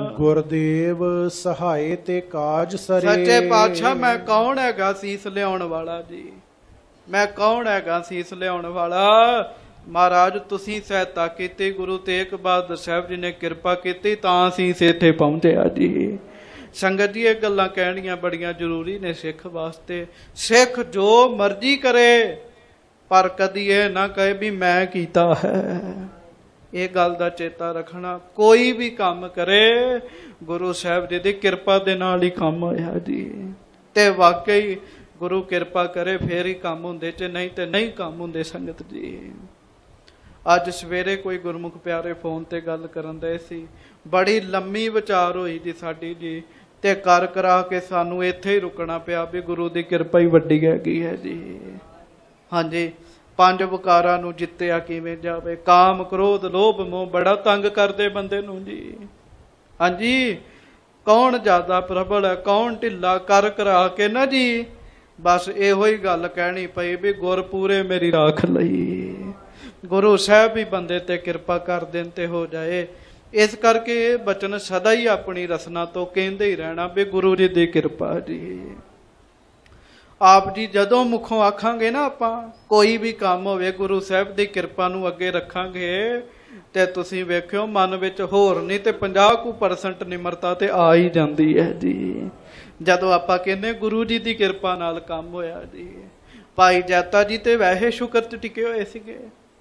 ਗੁਰਦੇਵ ਸਹਾਏ ਤੇ ਕਾਜ ਸਰੇ। ਸੱਚੇ ਪਾਤਸ਼ਾਹ ਮੈਂ ਕੌਣ ਹੈਗਾ ਸੀਸ ਲਿਆਉਣ ਵਾਲਾ ਜੀ? ਮੈਂ ਕੌਣ ਹੈਗਾ ਸੀਸ ਲਿਆਉਣ ਵਾਲਾ? ਮਹਾਰਾਜ ਤੁਸੀਂ ਸਹਾਇਤਾ ਕੀਤੀ, ਗੁਰੂ ਤੇਗ ਬਹਾਦਰ ਸਾਹਿਬ ਜੀ ਨੇ ਕਿਰਪਾ ਕੀਤੀ ਤਾਂ ਸੀਸ ਇੱਥੇ ਪਹੁੰਚਿਆ ਜੀ। ਸੰਗਤ ਜੀ ਇਹ ਗੱਲਾਂ ਕਹਿਣੀਆਂ ਬੜੀਆਂ ਜ਼ਰੂਰੀ ਨੇ ਸਿੱਖ ਵਾਸਤੇ। ਸਿੱਖ ਜੋ ਮਰਜ਼ੀ ਕਰੇ ਪਰ ਕਦੀ ਇਹ ਨਾ ਕਹੇ ਵੀ ਮੈਂ ਕੀਤਾ ਹੈ। ਇਹ ਗੱਲ ਦਾ ਚੇਤਾ ਰੱਖਣਾ। ਕੋਈ ਵੀ ਕੰਮ ਕਰੇ ਗੁਰੂ ਸਾਹਿਬ ਜੀ ਦੀ ਕਿਰਪਾ ਦੇ ਨਾਲ ਹੀ ਕੰਮ ਹੋਇਆ ਜੀ। ਤੇ ਵਾਕਈ ਗੁਰੂ ਕਿਰਪਾ ਕਰੇ ਫੇਰ ਹੀ ਕੰਮ ਹੁੰਦੇ, ਚ ਨਹੀਂ ਤੇ ਨਹੀਂ ਕੰਮ ਹੁੰਦੇ। ਸੰਗਤ ਜੀ ਅੱਜ ਸਵੇਰੇ ਕੋਈ ਗੁਰਮੁਖ ਪਿਆਰੇ ਫੋਨ ਤੇ ਗੱਲ ਕਰਨ ਦੇ ਸੀ, ਬੜੀ ਲੰਮੀ ਵਿਚਾਰ ਹੋਈ ਜੀ ਸਾਡੀ ਜੀ, ਤੇ ਕਰ ਕਰਾ ਕੇ ਸਾਨੂੰ ਇੱਥੇ ਹੀ ਰੁਕਣਾ ਪਿਆ ਵੀ ਗੁਰੂ ਦੀ ਕਿਰਪਾ ਹੀ ਵੱਡੀ ਹੈਗੀ ਹੈ ਜੀ। ਹਾਂਜੀ। 5 ਵਿਕਾਰਾਂ ਨੂੰ ਜਿੱਤਿਆ ਕਿਵੇਂ ਜਾਵੇ? ਕਾਮ ਕ੍ਰੋਧ ਲੋਭ ਮੋਹ ਬੜਾ ਤੰਗ ਕਰਦੇ ਬੰਦੇ ਨੂੰ ਜੀ। ਹਾਂਜੀ। ਕੌਣ ਜ਼ਿਆਦਾ ਪ੍ਰਬਲ ਹੈ, ਕੌਣ ਢਿੱਲਾ? ਕਰ ਕਰਾ ਕੇ ਨਾ ਜੀ ਬਸ ਇਹੋ ਹੀ ਗੱਲ ਕਹਿਣੀ ਪਈ ਵੀ ਗੁਰ ਪੂਰੇ ਮੇਰੀ ਰਾਖ ਲਈ। ਗੁਰੂ ਸਾਹਿਬ ਵੀ ਬੰਦੇ ਤੇ ਕਿਰਪਾ ਕਰ ਦੇਣ ਤੇ ਹੋ ਜਾਏ। ਇਸ ਕਰਕੇ ਇਹ ਬਚਨ ਸਦਾ ਹੀ ਆਪਣੀ ਰਸਨਾ ਤੋਂ ਕਹਿੰਦੇ ਹੀ ਰਹਿਣਾ ਵੀ ਗੁਰੂ ਜੀ ਦੀ ਕਿਰਪਾ ਜੀ। ਆਪ ਜੀ ਜਦੋਂ ਮੁਖੋਂ ਆਖਾਂਗੇ ਨਾ, ਆਪਾਂ ਕੋਈ ਵੀ ਕੰਮ ਹੋਵੇ ਗੁਰੂ ਸਾਹਿਬ ਦੀ ਕਿਰਪਾ ਨੂੰ ਅੱਗੇ ਰੱਖਾਂਗੇ ਤੇ ਤੁਸੀਂ ਵੇਖਿਓ ਮਨ ਵਿੱਚ ਹੋਰ ਨਹੀਂ ਤੇ 50% ਨਿਮਰਤਾ ਤੇ ਆ ਹੀ ਜਾਂਦੀ ਹੈ ਜੀ। ਜਦੋਂ ਆਪਾਂ ਕਹਿੰਦੇ ਗੁਰੂ ਜੀ ਦੀ ਕਿਰਪਾ ਨਾਲ ਕੰਮ ਹੋਇਆ ਜੀ। ਭਾਈ ਜੈਤਾ ਜੀ ਤੇ ਵੈਸੇ ਸ਼ੁਕਰ ਚ ਟਿਕੇ ਹੋਏ ਸੀਗੇ।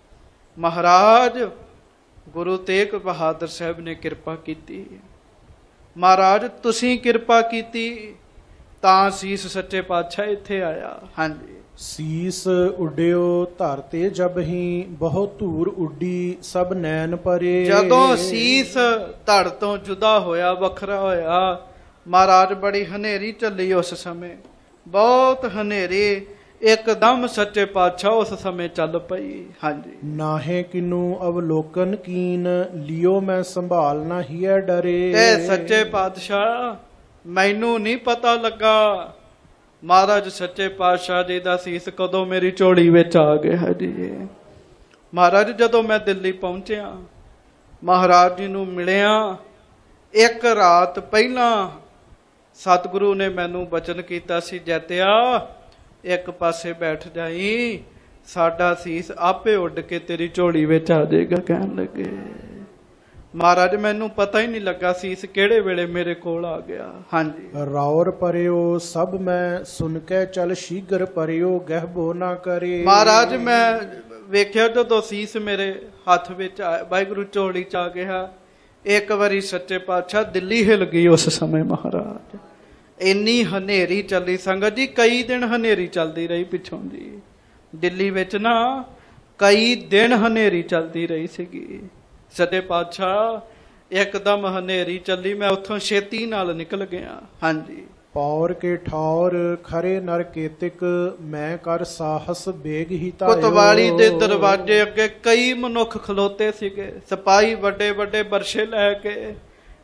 ਮਹਾਰਾਜ ਗੁਰੂ ਤੇਗ ਬਹਾਦਰ ਸਾਹਿਬ ਨੇ ਕਿਰਪਾ ਕੀਤੀ। ਮਹਾਰਾਜ ਤੁਸੀਂ ਕਿਰਪਾ ਕੀਤੀ ਤਾਂ ਸੀਸ ਸੱਚੇ ਪਾਤਸ਼ਾਹ ਇੱਥੇ ਆਇਆ। ਹਾਂਜੀ। ਸੀਸ ਉੱਡਿਓ ਧਰ ਤੇ ਜਬ ਹੀ ਬਹੁ ਧੂਰ ਉੱਡੀ ਸਭ ਨੈਣ ਪਰੇ। ਜਦੋਂ ਸੀਸ ਧੜ ਤੋਂ ਜੁਦਾ ਹੋਇਆ, ਵੱਖਰਾ ਹੋਇਆ, ਮਹਾਰਾਜ ਬੜੀ ਹਨੇਰੀ ਚੱਲੀ ਉਸ ਸਮੇਂ, ਬਹੁਤ ਹਨੇਰੀ ਇੱਕਦਮ ਸੱਚੇ ਪਾਤਸ਼ਾਹ ਉਸ ਸਮੇਂ ਚੱਲ ਪਈ। ਹਾਂਜੀ। ਨਾਹੇ ਕਿਨੂੰ ਅਵਲੋਕਨ ਕੀਨ ਲਿਓ ਮੈਂ ਸੰਭਾਲ ਨਾ ਹੀਐ ਡਰੇ। ਤੇ ਸੱਚੇ ਪਾਤਸ਼ਾਹ ਮੈਨੂੰ ਨਹੀਂ ਪਤਾ ਲੱਗਾ ਮਹਾਰਾਜ ਸੱਚੇ ਪਾਤਸ਼ਾਹ ਜੀ ਦਾ ਸੀਸ ਕਦੋਂ ਮੇਰੀ ਝੋਲੀ ਵਿੱਚ ਆ ਗਿਆ ਜੀ। ਮਹਾਰਾਜ ਜਦੋਂ ਮੈਂ ਦਿੱਲੀ ਪਹੁੰਚਿਆ, ਮਹਾਰਾਜ ਜੀ ਨੂੰ ਮਿਲਿਆ, 1 ਰਾਤ ਪਹਿਲਾਂ ਸਤਿਗੁਰੂ ਨੇ ਮੈਨੂੰ ਬਚਨ ਕੀਤਾ ਸੀ, ਜੈਤਿਆ ਇੱਕ ਪਾਸੇ ਬੈਠ ਜਾਈ, ਸਾਡਾ ਸੀਸ ਆਪੇ ਉੱਡ ਕੇ ਤੇਰੀ ਝੋਲੀ ਵਿੱਚ ਆ ਜਾਏਗਾ। ਕਹਿਣ ਲੱਗੇ ਮਹਾਰਾਜ ਮੈਨੂੰ ਪਤਾ ਹੀ ਨਹੀਂ ਲੱਗਾ ਸੀਸ ਕਿਹੜੇ ਵੇਲੇ ਮੇਰੇ ਕੋਲ ਆ ਗਿਆ। ਹਾਂਜੀ। ਰੌਰ ਪਰਿਓ ਸਭ ਮੈਂ ਸੁਣ ਕੇ ਚਲ ਸ਼ੀਗਰ ਪਰਿਓ ਗਹਿਬੋ ਨਾ ਕਰੇ। ਮਹਾਰਾਜ ਮੈਂ ਵੇਖਿਆ ਜਦੋਂ ਸੀਸ ਮੇਰੇ ਹੱਥ ਵਿੱਚ ਆਇਆ, ਵਾਹਿਗੁਰੂ ਝੋਲੀ ਚ ਆ ਗਿਆ। ਇੱਕ ਵਾਰੀ ਸੱਚੇ ਪਾਤਸ਼ਾਹ ਦਿੱਲੀ ਹਿਲ ਗਈ ਉਸ ਸਮੇਂ। ਮਹਾਰਾਜ ਇੰਨੀ ਹਨੇਰੀ ਚੱਲੀ ਸੰਗਤ ਜੀ, ਕਈ ਦਿਨ ਹਨੇਰੀ ਚੱਲਦੀ ਰਹੀ ਪਿੱਛੋਂ ਦੀ। ਦਿੱਲੀ ਵਿੱਚ ਨਾ ਕਈ ਦਿਨ ਹਨੇਰੀ ਚੱਲਦੀ ਰਹੀ ਸੀਗੀ। ਸੱਚੇ ਪਾਤਸ਼ਾਹ ਇੱਕਦਮ ਹਨੇਰੀ ਚੱਲੀ, ਮੈਂ ਉੱਥੋਂ ਛੇਤੀ ਨਾਲ ਨਿਕਲ ਗਿਆ। ਹਾਂਜੀ। ਪੌਰ ਕੇ ਠੌਰ ਖਰੇ ਨਰ ਕੇਤਿਕ ਮੈਂ ਕਰ ਸਾਹਸ ਬੇਗ ਹੀ ਧਾਇਓ। ਕੋਤਵਾਲੀ ਦੇ ਦਰਵਾਜ਼ੇ ਅੱਗੇ ਕਈ ਮਨੁੱਖ ਖਲੋਤੇ ਸੀਗੇ, ਸਿਪਾਹੀ ਵੱਡੇ ਵੱਡੇ ਬਰਸ਼ੇ ਲੈ ਕੇ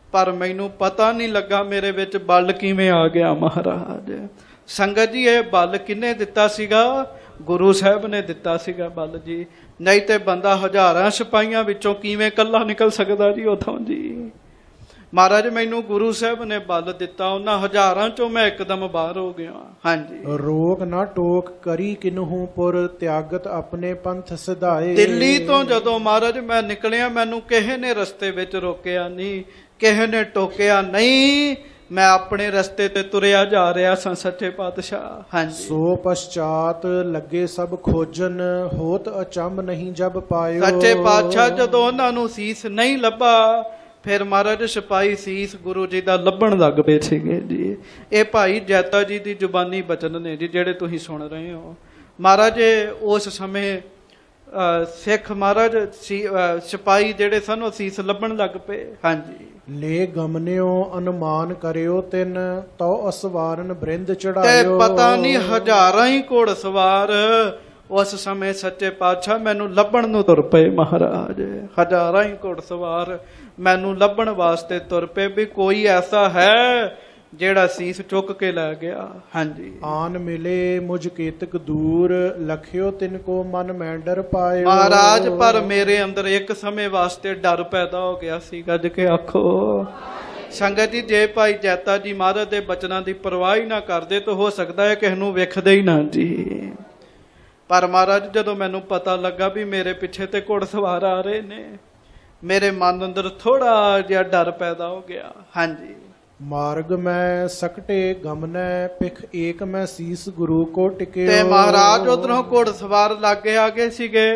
ਪਰ ਮੈਨੂੰ ਪਤਾ ਨਹੀਂ ਲੱਗਾ ਮੇਰੇ ਵਿੱਚ ਬਲ ਕਿਵੇਂ ਆ ਗਿਆ ਮਹਾਰਾਜ। ਸੰਗਤ ਜੀ, ਇਹ ਬਲ ਕਿਹਨੇ ਦਿੱਤਾ ਸੀਗਾ? ਗੁਰੂ ਸਾਹਿਬ ਨੇ ਦਿੱਤਾ ਸੀਗਾ ਬਲ ਜੀ। ਨਹੀਂ ਤੇ ਬੰਦਾ ਹਜ਼ਾਰਾਂ ਸਿਪਾਹੀਆਂ ਵਿੱਚੋਂ ਕਿਵੇਂ ਇਕੱਲਾ ਨਿਕਲ ਸਕਦਾ ਜੀ ਉਥੋਂ ਜੀ। ਮਹਾਰਾਜ ਮੈਨੂੰ ਗੁਰੂ ਸਾਹਿਬ ਨੇ ਬਲ ਦਿੱਤਾ, ਉਹਨਾਂ ਹਜ਼ਾਰਾਂ ਚੋਂ ਮੈਂ ਇੱਕਦਮ ਬਾਹਰ ਹੋ ਗਿਆ। ਹਾਂਜੀ। ਰੋਕ ਨਾ ਟੋਕ ਕਰੀ ਕਿਨਹੂ ਪੁਰ, ਤਿਆਗਤ ਆਪਣੇ ਪੰਥ ਸਿਧਾਏ। ਦਿੱਲੀ ਤੋਂ ਜਦੋਂ ਮਹਾਰਾਜ ਮੈਂ ਨਿਕਲਿਆ, ਮੈਨੂੰ ਕਿਸੇ ਨੇ ਰਸਤੇ ਵਿੱਚ ਰੋਕਿਆ ਨਹੀਂ, ਕਿਸੇ ਨੇ ਟੋਕਿਆ ਨਹੀਂ। ਮੈਂ ਆਪਣੇ ਰਸਤੇ ਤੇ ਤੁਰਿਆ ਜਾ ਰਿਹਾ ਸਾਂ ਸੱਚੇ ਪਾਤਸ਼ਾਹ। ਹਾਂਜੀ। ਸੋ ਪਛਾਤ ਲੱਗੇ ਸਭ ਖੋਜਨ, ਹੋਤ ਅਚੰਭ ਨਹੀਂ ਜਬ ਪਾਇਓ। ਸੱਚੇ ਪਾਤਸ਼ਾਹ ਜਦੋਂ ਉਹਨਾਂ ਨੂੰ ਸੀਸ ਨਹੀਂ ਲੱਭਾ, ਫਿਰ ਮਹਾਰਾਜ ਸਿਪਾਹੀ ਸੀਸ ਗੁਰੂ ਜੀ ਦਾ ਲੱਭਣ ਲੱਗ ਪਏ ਸੀਗੇ ਜੀ। ਇਹ ਭਾਈ ਜੈਤਾ ਜੀ ਦੀ ਜ਼ੁਬਾਨੀ ਬਚਨ ਨੇ ਜੀ, ਜਿਹੜੇ ਤੁਸੀਂ ਸੁਣ ਰਹੇ ਹੋ। ਮਹਾਰਾਜ ਉਸ ਸਮੇਂ ਸਿੱਖ ਮਹਾਰਾਜ ਸਿਪਾਹੀ ਜਿਹੜੇ ਸਨ ਉਹ ਸੀਸ ਲੱਭਣ ਲੱਗ ਪਏ। ਹਾਂਜੀ। ਲੈ ਗਮਨਿਓ ਅਨੁਮਾਨ ਕਰਿਓ ਤਿਨ, ਤਉ ਅਸਵਾਰਨ ਬ੍ਰਿੰਦ ਤੇ ਚੜਾਇਓ। ਪਤਾ ਨਹੀਂ ਹਜ਼ਾਰਾਂ ਹੀ ਘੋੜ ਸਵਾਰ ਉਸ ਸਮੇਂ ਸੱਚੇ ਪਾਤਸ਼ਾਹ ਮੈਨੂੰ ਲੱਭਣ ਨੂੰ ਤੁਰ ਪਏ ਮਹਾਰਾਜ। ਹਜ਼ਾਰਾਂ ਹੀ ਘੋੜ ਸਵਾਰ ਮੈਨੂੰ ਲੱਭਣ ਵਾਸਤੇ ਤੁਰ ਪਏ ਵੀ ਕੋਈ ਐਸਾ ਹੈ ਜਿਹੜਾ ਸੀਸ ਚੁੱਕ ਕੇ ਲੈ ਗਿਆ। ਹਾਂਜੀ। ਆਨ ਮਿਲੇ ਮੁਝ ਕੇਤਕ ਦੂਰ, ਲਖਿਓ ਤਿਨ ਕੋ ਮਨ ਮੈਂ ਡਰ ਪਾਇਓ। ਮਹਾਰਾਜ ਪਰ ਮੇਰੇ ਅੰਦਰ ਇੱਕ ਸਮੇਂ ਵਾਸਤੇ ਡਰ ਪੈਦਾ ਹੋ ਗਿਆ ਸੀ। ਗੱਜ ਕੇ ਆਖੋ ਸੰਗਤ ਜੀ, ਜੇ ਭਾਈ ਜੈਤਾ ਜੀ ਮਹਾਰਾਜ ਦੇ ਬਚਨਾਂ ਦੀ ਪਰਵਾਹ ਹੀ ਨਾ ਕਰਦੇ ਤਾਂ ਹੋ ਸਕਦਾ ਹੈ ਕਿਸੇ ਨੂੰ ਵੇਖਦੇ ਹੀ ਨਾ ਜੀ। ਪਰ ਮਹਾਰਾਜ ਜਦੋਂ ਮੈਨੂੰ ਪਤਾ ਲੱਗਾ ਵੀ ਮੇਰੇ ਪਿੱਛੇ ਤੇ ਘੋੜਸਵਾਰ ਆ ਰਹੇ ਨੇ, ਮੇਰੇ ਮਨ ਅੰਦਰ ਥੋੜਾ ਜਿਹਾ ਡਰ ਪੈਦਾ ਹੋ ਗਿਆ। ਹਾਂਜੀ। ਮਾਰਗ ਮੈਂ ਸਕਟੇ ਗਮਨੈ, ਪਿਖ ਏਕ ਮੈਂ ਸੀਸ ਗੁਰੂ ਕੋ ਟਿਕਿਓ। ਤੇ ਮਹਾਰਾਜ ਉਧਰੋਂ ਘੋੜਸਵਾਰ ਲਾਗੇ ਆ ਗਏ ਸੀਗੇ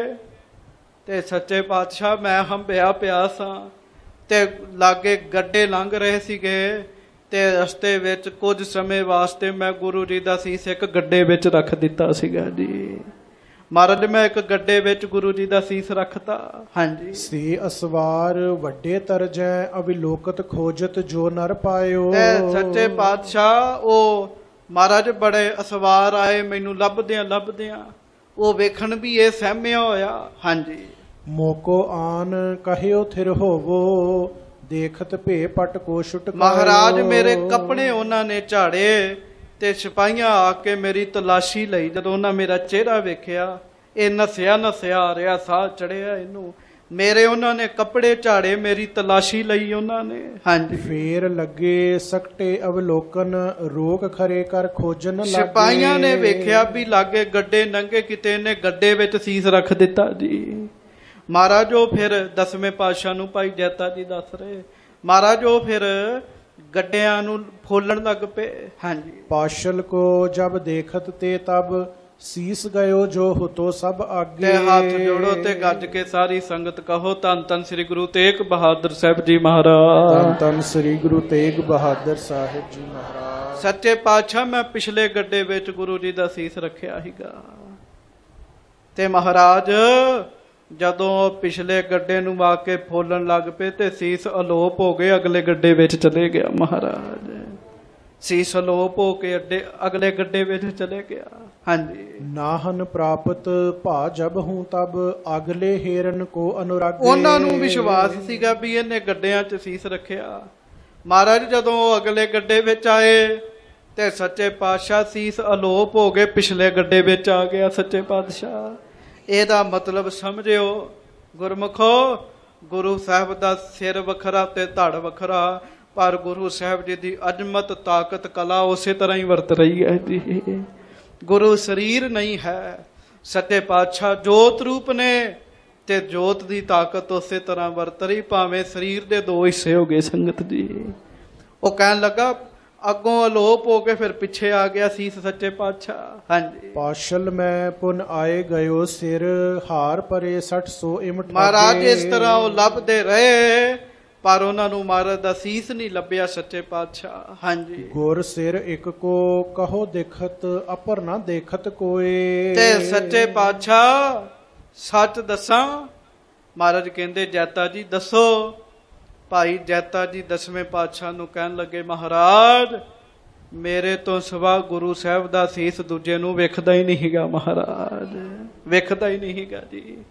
ਤੇ ਸੱਚੇ ਪਾਤਸ਼ਾਹ ਮੈਂ ਹੰਭਿਆ ਪਿਆ ਸਾਂ ਤੇ ਲਾਗੇ ਗੱਡੇ ਲੰਘ ਰਹੇ ਸੀਗੇ ਤੇ ਰਸਤੇ ਵਿੱਚ ਕੁਝ ਸਮੇਂ ਵਾਸਤੇ ਮੈਂ ਗੁਰੂ ਜੀ ਦਾ ਸੀਸ ਇੱਕ ਗੱਡੇ ਵਿੱਚ ਰੱਖ ਦਿੱਤਾ ਸੀਗਾ ਜੀ। ਮਹਾਰਾਜ ਮੈਂ ਇੱਕ ਗੱਡੇ ਵਿੱਚ ਗੁਰੂ ਜੀ ਦਾ ਸੀਸ ਰੱਖਤਾ। ਹਾਂਜੀ। ਸੇ ਅਸਵਾਰ ਵੱਡੇ ਤਰਜੈ, ਅਵਿਲੋਕਤ ਖੋਜਤ ਜੋ ਨਰ ਪਾਇਓ। ਤੇ ਸੱਚੇ ਪਾਤਸ਼ਾਹ ਉਹ ਮਹਾਰਾਜ ਬੜੇ ਅਸਵਾਰ ਆਏ, ਮੈਨੂੰ ਲੱਭਦਿਆਂ ਉਹ ਵੇਖਣ ਵੀ ਇਹ ਸਹਿਮਿਆ ਹੋਇਆ। ਹਾਂਜੀ। ਮੋਕੋ ਆਨ ਕਹਿਓ ਥਿਰ ਹੋਵੋ, ਦੇਖਤ ਭੇ ਪਟ ਕੋ ਛੁਟਕਾਇਓ। ਮਹਾਰਾਜ ਮੇਰੇ ਕੱਪੜੇ ਉਹਨਾਂ ਨੇ ਝਾੜੇ ਤੇ ਸਿਪਾਹੀਆਂ ਆ ਕੇ ਮੇਰੀ ਤਲਾਸ਼ੀ ਲਈ। ਜਦੋਂ ਉਹਨਾਂ ਮੇਰਾ ਚਿਹਰਾ ਵੇਖਿਆ, ਇਹ ਨਸਿਆ ਆ ਰਿਹਾ, ਸਾਹ ਚੜਿਆ ਇਹਨੂੰ, ਮੇਰੇ ਉਹਨਾਂ ਨੇ ਕੱਪੜੇ ਝਾੜੇ, ਮੇਰੀ ਤਲਾਸ਼ੀ ਲਈ ਉਹਨਾਂ ਨੇ। ਹਾਂਜੀ। ਫੇਰ ਲੱਗੇ ਸਕਟੇ ਅਵਲੋਕਨ, ਰੋਕ ਖਰੇ ਕਰ ਖੋਜਨ ਲਾਗੇ। ਸਿਪਾਹੀਆਂ ਨੇ ਵੇਖਿਆ ਵੀ ਲਾਗੇ ਗੱਡੇ ਨੰਗੇ, ਕਿਤੇ ਇਹਨੇ ਗੱਡੇ ਵਿੱਚ ਸੀਸ ਰੱਖ ਦਿੱਤਾ ਜੀ। ਮਹਾਰਾਜ ਉਹ ਫਿਰ 10ਵੇਂ ਪਾਤਸ਼ਾਹ ਨੂੰ ਭਾਈ ਜੈਤਾ ਜੀ ਦੱਸ ਰਹੇ, ਮਹਾਰਾਜ ਉਹ ਫਿਰ ਗੱਡਿਆਂ ਨੂੰ ਫੋਲਣ ਲੱਗ ਪਏ। ਹਾਂਜੀ। ਪਾਸ਼ਲ ਕੋ ਜਬ ਦੇਖਤ ਤੇ ਤਬ, ਸੀਸ ਗਇਓ ਜੋ ਹੁਤੋ ਸਭ ਆਗੇ। ਤੇ ਹੱਥ ਜੋੜੋ ਤੇ ਗੱਜ ਕੇ ਸਾਰੀ ਸੰਗਤ ਕਹੋ, ਧੰਨ ਧੰਨ ਸ੍ਰੀ ਗੁਰੂ ਤੇਗ ਬਹਾਦਰ ਸਾਹਿਬ ਜੀ ਮਹਾਰਾਜ। ਧੰਨ ਧੰਨ ਸ੍ਰੀ ਗੁਰੂ ਤੇਗ ਬਹਾਦਰ ਸਾਹਿਬ ਜੀ ਮਹਾਰਾਜ। ਸੱਚੇ ਪਾਤਸ਼ਾਹ ਮੈਂ ਪਿਛਲੇ ਗੱਡੇ ਵਿੱਚ ਗੁਰੂ ਜੀ ਦਾ ਸੀਸ ਰੱਖਿਆ ਸੀਗਾ ਤੇ ਮਹਾਰਾਜ ਜਦੋਂ ਪਿਛਲੇ ਗੱਡੇ ਨੂੰ ਆ ਕੇ ਫੋਲਣ ਲੱਗ ਪਏ ਤੇ ਸੀਸ ਅਲੋਪ ਹੋ ਗਏ, ਅਗਲੇ ਗੱਡੇ ਵਿੱਚ ਚਲੇ ਗਿਆ ਮਹਾਰਾਜ। ਸੀਸ ਅਲੋਪ ਹੋ ਕੇ ਅਗਲੇ ਗੱਡੇ ਵਿੱਚ ਚਲੇ ਗਿਆ। ਹਾਂਜੀ। ਨਾਹਨ ਪ੍ਰਾਪਤ ਭਾ ਜਬ ਹੂੰ ਤਬ, ਅਗਲੇ ਹੇਰਨ ਕੋ ਅਨੁਰਾਗੇ। ਉਹਨਾਂ ਨੂੰ ਵਿਸ਼ਵਾਸ ਸੀਗਾ ਵੀ ਇਹਨੇ ਗੱਡਿਆਂ 'ਚ ਸੀਸ ਰੱਖਿਆ। ਮਹਾਰਾਜ ਜਦੋਂ ਉਹ ਅਗਲੇ ਗੱਡੇ ਵਿੱਚ ਆਏ ਤੇ ਸੱਚੇ ਪਾਤਸ਼ਾਹ ਸੀਸ ਅਲੋਪ ਹੋ ਗਏ, ਪਿਛਲੇ ਗੱਡੇ ਵਿੱਚ ਆ ਗਿਆ ਸੱਚੇ ਪਾਤਸ਼ਾਹ। ਇਹਦਾ ਮਤਲਬ ਸਮਝਿਓ ਗੁਰਮੁਖੋ, ਗੁਰੂ ਸਾਹਿਬ ਦਾ ਸਿਰ ਵੱਖਰਾ ਤੇ ਧੜ ਵੱਖਰਾ, ਪਰ ਗੁਰੂ ਸਾਹਿਬ ਜੀ ਦੀ ਅਜ਼ਮਤ, ਤਾਕਤ, ਕਲਾ ਉਸੇ ਤਰ੍ਹਾਂ ਹੀ ਵਰਤ ਰਹੀ ਹੈ ਜੀ। ਗੁਰੂ ਸਰੀਰ ਨਹੀਂ ਹੈ, ਸੱਚੇ ਪਾਤਸ਼ਾਹ ਜੋਤ ਰੂਪ ਨੇ ਤੇ ਜੋਤ ਦੀ ਤਾਕਤ ਉਸੇ ਤਰ੍ਹਾਂ ਵਰਤ ਰਹੀ, ਭਾਵੇਂ ਸਰੀਰ ਦੇ 2 ਹਿੱਸੇ ਹੋ ਗਏ ਸੰਗਤ ਜੀ। ਉਹ ਕਹਿਣ ਲੱਗਾ, ਅੱਗੋਂ ਅਲੋਪ ਹੋ ਕੇ ਫਿਰ ਪਿੱਛੇ ਆ ਗਿਆ ਸੀਸ ਸੱਚੇ ਪਾਤਸ਼ਾਹ। ਹਾਂਜੀ। ਪਾਸ਼ਲ ਮੈਂ ਪੁਨ ਆਏ ਗਇਓ ਸਿਰ, ਹਾਰ ਪਰੇ 600 ਇਮਟ। ਮਹਾਰਾਜ ਇਸ ਤਰ੍ਹਾਂ ਉਹ ਲੱਭਦੇ ਰਹੇ ਪਰ ਉਹਨਾਂ ਨੂੰ ਮਹਾਰਾਜ ਦਾ ਸੀਸ ਨਹੀਂ ਲੱਭਿਆ ਸੱਚੇ ਪਾਤਸ਼ਾਹ। ਹਾਂਜੀ। ਗੁਰ ਸਿਰ ਇੱਕ ਕੋ ਕਹੋ ਦੇਖਤ, ਅਪਰ ਨਾ ਦੇਖਤ ਕੋਏ। ਤੇ ਸੱਚੇ ਪਾਤਸ਼ਾਹ ਸੱਚ ਦੱਸਾਂ, ਮਹਾਰਾਜ ਕਹਿੰਦੇ ਜੈਤਾ ਜੀ ਦੱਸੋ। ਭਾਈ ਜੈਤਾ ਜੀ 10ਵੇਂ ਪਾਤਸ਼ਾਹ ਨੂੰ ਕਹਿਣ ਲੱਗੇ, ਮਹਾਰਾਜ ਮੇਰੇ ਤੋਂ ਸਿਵਾ ਗੁਰੂ ਸਾਹਿਬ ਦਾ ਸੀਸ ਦੂਜੇ ਨੂੰ ਵੇਖਦਾ ਹੀ ਨਹੀਂ ਹੈਗਾ ਮਹਾਰਾਜ, ਵੇਖਦਾ ਹੀ ਨਹੀਂ ਹੈਗਾ ਜੀ।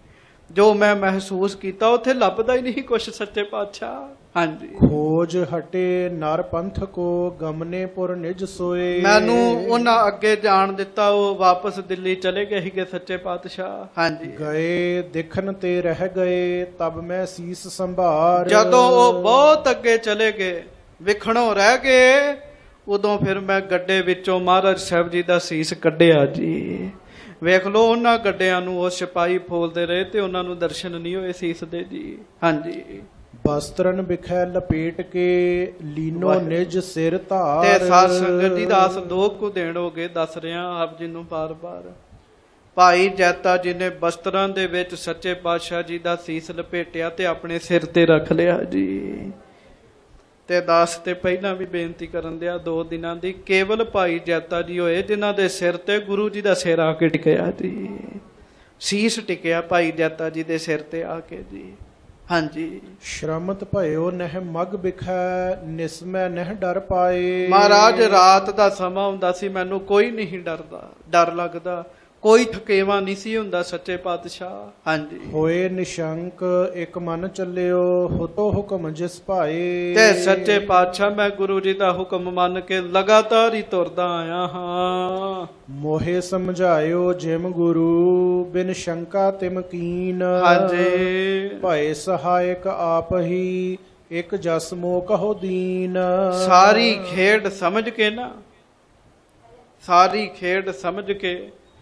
ਜੋ ਮੈਂ ਮਹਿਸੂਸ ਕੀਤਾ ਉੱਥੇ ਲੱਭਦਾ ਹੀ ਨਹੀਂ ਕੁਛ ਸੱਚੇ ਪਾਤਸ਼ਾਹ। ਹਾਂਜੀ, ਖੋਜ ਹਟੇ ਨਰ ਪੰਥ ਕੋ ਗਮਨੇਪੁਰ ਨਿਜ ਸੋਏ। ਮੈਨੂੰ ਉਹਨਾਂ ਅੱਗੇ ਜਾਣ ਦਿੱਤਾ, ਉਹ ਵਾਪਸ ਦਿੱਲੀ ਚਲੇ ਗਏ ਸੀਗੇ ਸੱਚੇ ਪਾਤਸ਼ਾਹ। ਹਾਂਜੀ, ਗਏ ਦਿਖਣ ਤੇ ਰਹਿ ਗਏ ਤਬ ਮੈਂ ਸੀਸ ਸੰਭਾਰ। ਜਦੋਂ ਉਹ ਬਹੁਤ ਅੱਗੇ ਚਲੇ ਗਏ, ਵਿਖਣੋਂ ਰਹਿ ਗਏ, ਉਦੋਂ ਫਿਰ ਮੈਂ ਗੱਡੇ ਵਿੱਚੋਂ ਮਹਾਰਾਜ ਸਾਹਿਬ ਜੀ ਦਾ ਸੀਸ ਕੱਢਿਆ ਜੀ। ਵੇਖ ਲਓ, ਉਹਨਾਂ ਗੱਡਿਆਂ ਨੂੰ ਉਹ ਸਿਪਾਹੀ ਫੋਲਦੇ ਰਹੇ ਤੇ ਉਹਨਾਂ ਨੂੰ ਦਰਸ਼ਨ ਨਹੀਂ ਹੋਏ ਸੀਸ ਦੇ ਜੀ। ਹਾਂਜੀ, ਬਸਤਰਨ ਵਿਖੈ ਲਪੇਟ ਕੇ ਲੀਨੋ ਨਿਜ ਸਿਰ ਧਾਰ। ਤੇ ਸਾਧ ਸੰਗਤ ਜੀ ਦਾਸ 2 ਕੁ ਦਿਨ ਹੋ ਗਏ ਦੱਸ ਰਿਹਾ ਆਪ ਜੀ ਨੂੰ ਬਾਰ-ਬਾਰ। ਭਾਈ ਜੈਤਾ ਜੀ ਨੇ ਬਸਤਰਾਂ ਦੇ ਵਿੱਚ ਸੱਚੇ ਪਾਤਸ਼ਾਹ ਜੀ ਦਾ ਸੀਸ ਲਪੇਟਿਆ ਤੇ ਆਪਣੇ ਸਿਰ ਤੇ ਰੱਖ ਲਿਆ ਜੀ। ਤੇ ਦਾਸ ਤੇ ਪਹਿਲਾਂ ਵੀ ਬੇਨਤੀ ਕਰਨ ਦਿਆ 2 ਦਿਨਾਂ ਦੀ, ਕੇਵਲ ਭਾਈ ਜੈਤਾ ਜੀ ਹੋਏ ਜਿਨ੍ਹਾਂ ਦੇ ਸਿਰ ਤੇ ਗੁਰੂ ਜੀ ਦਾ ਸਿਰ ਆ ਕੇ ਟਿਕਿਆ ਜੀ। ਸੀਸ ਟਿਕਿਆ ਭਾਈ ਜੈਤਾ ਜੀ ਦੇ ਸਿਰ ਤੇ ਆ ਕੇ ਜੀ। ਹਾਂਜੀ, ਸ਼ਰਮਤ ਭਇਓ ਨਹਿ ਮਗ ਬਿਖੈ ਨਿਸਮੈ ਨਹਿ ਡਰ ਪਾਏ। ਮਹਾਰਾਜ ਰਾਤ ਦਾ ਸਮਾਂ ਹੁੰਦਾ ਸੀ, ਮੈਨੂੰ ਕੋਈ ਨਹੀਂ ਡਰਦਾ, ਡਰ ਲੱਗਦਾ, ਕੋਈ ਥਕੇਵਾ ਨਹੀਂ ਸੀ ਹੁੰਦਾ ਸੱਚੇ ਪਾਤਸ਼ਾਹ। ਹਾਂਜੀ, ਹੋਏ ਨਿਸ਼ੰਕ ਇੱਕ ਮਨ ਚੱਲਿਓ ਹੁਤੋ ਹੁਕਮ ਜਿਸ ਭਾਏ। ਤੇ ਸੱਚੇ ਪਾਤਸ਼ਾਹ ਮੈਂ ਗੁਰੂ ਜੀ ਦਾ ਹੁਕਮ ਮੰਨ ਕੇ ਲਗਾਤਾਰ ਹੀ ਤੁਰਦਾ ਆਇਆ ਹਾਂ। ਮੋਹੇ ਸਮਝਾਇਓ ਜਿਮ ਗੁਰੂ ਬਿਨ ਸ਼ੰਕਾ ਤਿਮ ਕੀਨ। ਹਾਂਜੀ, ਭਏ ਸਹਾਇਕ ਆਪ ਹੀ ਇੱਕ ਜਸ ਮੋਹ ਕਹੋ ਦੀਨ। ਸਾਰੀ ਖੇਡ ਸਮਝ ਕੇ ਨਾ, ਸਾਰੀ ਖੇਡ ਸਮਝ ਕੇ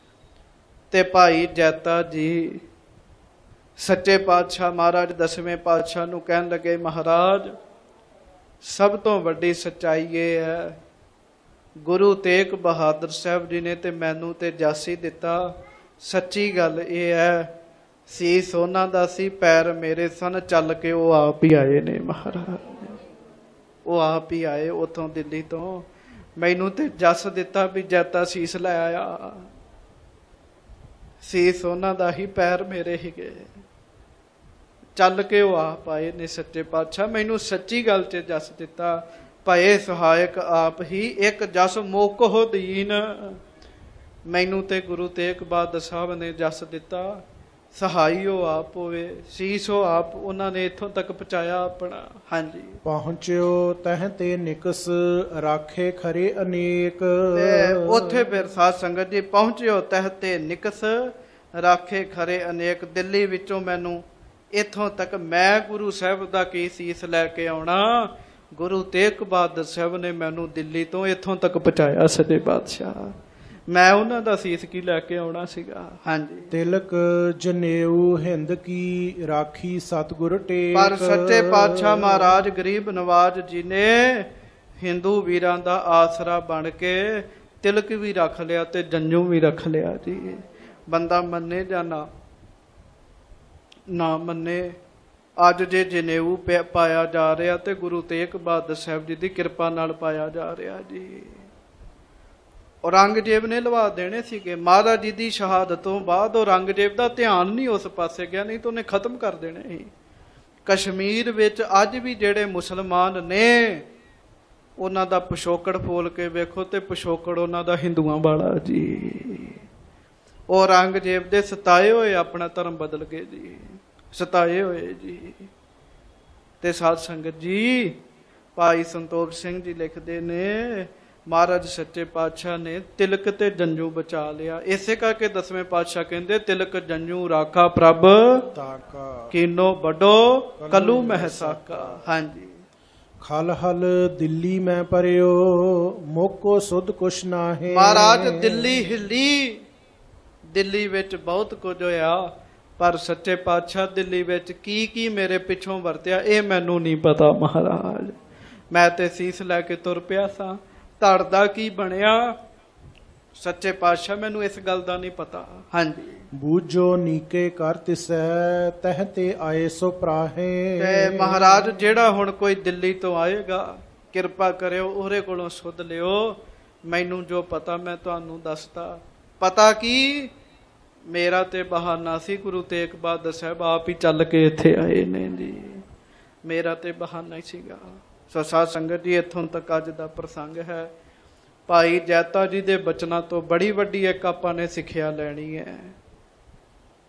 ਤੇ ਭਾਈ ਜੈਤਾ ਜੀ ਸੱਚੇ ਪਾਤਸ਼ਾਹ ਮਹਾਰਾਜ 10ਵੇਂ ਪਾਤਸ਼ਾਹ ਨੂੰ ਕਹਿਣ ਲੱਗੇ, ਮਹਾਰਾਜ ਸਭ ਤੋਂ ਵੱਡੀ ਸੱਚਾਈ ਇਹ ਹੈ, ਗੁਰੂ ਤੇਗ ਬਹਾਦਰ ਸਾਹਿਬ ਜੀ ਨੇ ਤੇ ਮੈਨੂੰ ਤੇ ਜਾਸੀ ਦਿੱਤਾ। ਸੱਚੀ ਗੱਲ ਇਹ ਹੈ, ਸੀਸ ਉਹਨਾਂ ਦਾ ਸੀ, ਪੈਰ ਮੇਰੇ ਸਨ, ਚੱਲ ਕੇ ਉਹ ਆਪ ਹੀ ਆਏ ਨੇ ਮਹਾਰਾਜ। ਉਹ ਆਪ ਹੀ ਆਏ ਉਥੋਂ ਦਿੱਲੀ ਤੋਂ, ਮੈਨੂੰ ਤੇ ਜਸ ਦਿੱਤਾ ਵੀ ਜੈਤਾ ਸੀਸ ਲੈ ਆਇਆ। ਸੀਸ ਉਹਨਾਂ ਦਾ ਹੀ, ਪੈਰ ਮੇਰੇ ਹੀਗੇ, ਚੱਲ ਕੇ ਉਹ ਆਪ ਆਏ ਨੇ ਸੱਚੇ ਪਾਤਸ਼ਾਹ। ਮੈਨੂੰ ਸੱਚੀ ਗੱਲ 'ਚ ਜਸ ਦਿੱਤਾ, ਭਏ ਸਹਾਇਕ ਆਪ ਹੀ ਇੱਕ ਜਸ ਮੋਕੋ ਦੀਨ। ਮੈਨੂੰ ਤੇ ਗੁਰੂ ਤੇਗ ਬਹਾਦਰ ਸਾਹਿਬ ਨੇ ਜਸ ਦਿੱਤਾ, ਸਹਾਈ ਉਹ ਆਪ ਹੋਵੇ, ਸੀਸ ਉਹ ਆਪ, ਉਹਨਾਂ ਨੇ ਇੱਥੋਂ ਤੱਕ ਪਹੁੰਚਾਇਆ ਆਪਣਾ। ਹਾਂਜੀ, ਪਹੁੰਚਿਓ ਤਹ ਤੇ ਨਿਕਸ ਰਾਖੇ ਖਰੇ ਅਨੇਕ। ਤੇ ਉੱਥੇ ਫਿਰ ਸਾਧ ਸੰਗਤ ਜੀ ਪਹੁੰਚਿਓ ਤਹ ਤੇ ਨਿਕਸ ਰਾਖੇ ਖਰੇ ਅਨੇਕ। ਦਿੱਲੀ ਵਿੱਚੋਂ ਮੈਨੂੰ ਇੱਥੋਂ ਤੱਕ, ਮੈਂ ਗੁਰੂ ਸਾਹਿਬ ਦਾ ਕੀ ਸੀਸ ਲੈ ਕੇ ਆਉਣਾ, ਗੁਰੂ ਤੇਗ ਬਹਾਦਰ ਸਾਹਿਬ ਨੇ ਮੈਨੂੰ ਦਿੱਲੀ ਤੋਂ ਇੱਥੋਂ ਤੱਕ ਪਹੁੰਚਾਇਆ ਸੱਚੇ ਪਾਤਸ਼ਾਹ। ਮੈਂ ਉਹਨਾਂ ਦਾ ਸੀਸ ਕੀ ਲੈ ਕੇ ਆਉਣਾ ਸੀਗਾ। ਹਾਂਜੀ, ਤਿਲਕ ਜਨੇਊ ਹਿੰਦ ਕੀ ਰਾਖੀ ਸਤਿਗੁਰ ਟੇਕ। ਪਰ ਸੱਚੇ ਪਾਤਸ਼ਾਹ ਮਹਾਰਾਜ ਗਰੀਬ ਨਵਾਜ ਜੀ ਨੇ ਹਿੰਦੂ ਵੀਰਾਂ ਦਾ ਆਸਰਾ ਬਣ ਕੇ ਤਿਲਕ ਵੀ ਰੱਖ ਲਿਆ ਤੇ ਜੰਜੂ ਵੀ ਰੱਖ ਲਿਆ ਜੀ। ਬੰਦਾ ਮੰਨੇ ਜਾਂ ਨਾ ਮੰਨੇ, ਅੱਜ ਜੇ ਜਨੇਊ ਪਾਇਆ ਜਾ ਰਿਹਾ ਤੇ ਗੁਰੂ ਤੇਗ ਬਹਾਦਰ ਸਾਹਿਬ ਜੀ ਦੀ ਕਿਰਪਾ ਨਾਲ ਪਾਇਆ ਜਾ ਰਿਹਾ ਜੀ। ਔਰੰਗਜ਼ੇਬ ਨੇ ਲਵਾ ਦੇਣੇ ਸੀਗੇ, ਮਹਾਰਾਜ ਜੀ ਦੀ ਸ਼ਹਾਦਤ ਤੋਂ ਬਾਅਦ ਔਰੰਗਜ਼ੇਬ ਦਾ ਧਿਆਨ ਨਹੀਂ ਉਸ ਪਾਸੇ ਗਿਆ, ਨਹੀਂ ਤਾਂ ਉਹਨੇ ਖਤਮ ਕਰ ਦੇਣੇ ਸੀ। ਕਸ਼ਮੀਰ ਵਿੱਚ ਅੱਜ ਵੀ ਜਿਹੜੇ ਮੁਸਲਮਾਨ ਨੇ ਉਹਨਾਂ ਦਾ ਪਿਛੋਕੜ ਫੋਲ ਕੇ ਵੇਖੋ ਤੇ ਪਿਛੋਕੜ ਉਹਨਾਂ ਦਾ ਹਿੰਦੂਆਂ ਵਾਲਾ ਜੀ। ਔਰੰਗਜ਼ੇਬ ਦੇ ਸਤਾਏ ਹੋਏ ਆਪਣਾ ਧਰਮ ਬਦਲ ਗਏ ਜੀ, ਸਤਾਏ ਹੋਏ ਜੀ। ਤੇ ਸਾਧ ਸੰਗਤ ਜੀ ਭਾਈ ਸੰਤੋਖ ਸਿੰਘ ਜੀ ਲਿਖਦੇ ਨੇ, ਮਹਾਰਾਜ ਸੱਚੇ ਪਾਤਸ਼ਾਹ ਨੇ ਤਿਲਕ ਤੇ ਜੰਜੂ ਬਚਾ ਲਿਆ। ਇਸੇ ਕਰਕੇ 10ਵੇਂ ਪਾਤਸ਼ਾਹ ਕਹਿੰਦੇ, ਤਿਲਕ ਜੰਜੂ ਰਾਖਾ ਪ੍ਰਭ ਤਾਕਾ ਕੀਨੋ ਵੱਡੋ ਕਲੂ ਮਹਿਸਾਕਾ। ਹਾਂਜੀ, ਖਲ ਹਲ ਦਿੱਲੀ ਮੈਂ ਪਰਿਓ ਮੋਕੋ ਸੁਧ ਕੁਛ ਨਾਹੇ। ਮਹਾਰਾਜ ਦਿੱਲੀ ਹਿੱਲੀ, ਦਿੱਲੀ ਵਿੱਚ ਬਹੁਤ ਕੁਝ ਹੋਇਆ, ਪਰ ਸੱਚੇ ਪਾਤਸ਼ਾਹ ਦਿੱਲੀ ਵਿੱਚ ਕੀ ਕੀ ਮੇਰੇ ਪਿੱਛੋਂ ਵਰਤਿਆ ਇਹ ਮੈਨੂੰ ਨਹੀਂ ਪਤਾ ਮਹਾਰਾਜ। ਮੈਂ ਤੇ ਸੀਸ ਲੈ ਕੇ ਤੁਰ ਪਿਆ ਸਾਂ, ਧੜ ਦਾ ਕੀ ਬਣਿਆ ਸੱਚੇ ਪਾਤਸ਼ਾਹ ਮੈਨੂੰ ਇਸ ਗੱਲ ਦਾ ਨਹੀਂ ਪਤਾ। ਹਾਂਜੀ, ਬੂਝੋ ਨੀਕੇ ਕਰ ਤਿਸੈ ਤਹ ਤੇ ਆਏ ਸੋ ਪ੍ਰਾਹੇ। ਤੇ ਮਹਾਰਾਜ ਜਿਹੜਾ ਹੁਣ ਕੋਈ ਦਿੱਲੀ ਤੋਂ ਆਏਗਾ ਕਿਰਪਾ ਕਰਿਓ ਉਹਦੇ ਕੋਲੋਂ ਸੁਧ ਲਿਓ। ਮੈਨੂੰ ਜੋ ਪਤਾ ਮੈਂ ਤੁਹਾਨੂੰ ਦੱਸਤਾ। ਪਤਾ ਕੀ ਮੇਰਾ ਤੇ ਬਹਾਨਾ ਸੀ, ਗੁਰੂ ਤੇਗ ਬਹਾਦਰ ਸਾਹਿਬ ਆਪ ਹੀ ਚੱਲ ਕੇ ਇੱਥੇ ਆਏ ਨੇ ਜੀ, ਮੇਰਾ ਤੇ ਬਹਾਨਾ ਹੀ ਸੀਗਾ। ਸੋ ਸਾਧ ਸੰਗਤ ਜੀ ਇੱਥੋਂ ਤੱਕ ਅੱਜ ਦਾ ਪ੍ਰਸੰਗ ਹੈ। ਭਾਈ ਜੈਤਾ ਜੀ ਦੇ ਬਚਨਾਂ ਤੋਂ ਬੜੀ ਵੱਡੀ ਇੱਕ ਆਪਾਂ ਨੇ ਸਿੱਖਿਆ ਲੈਣੀ ਹੈ।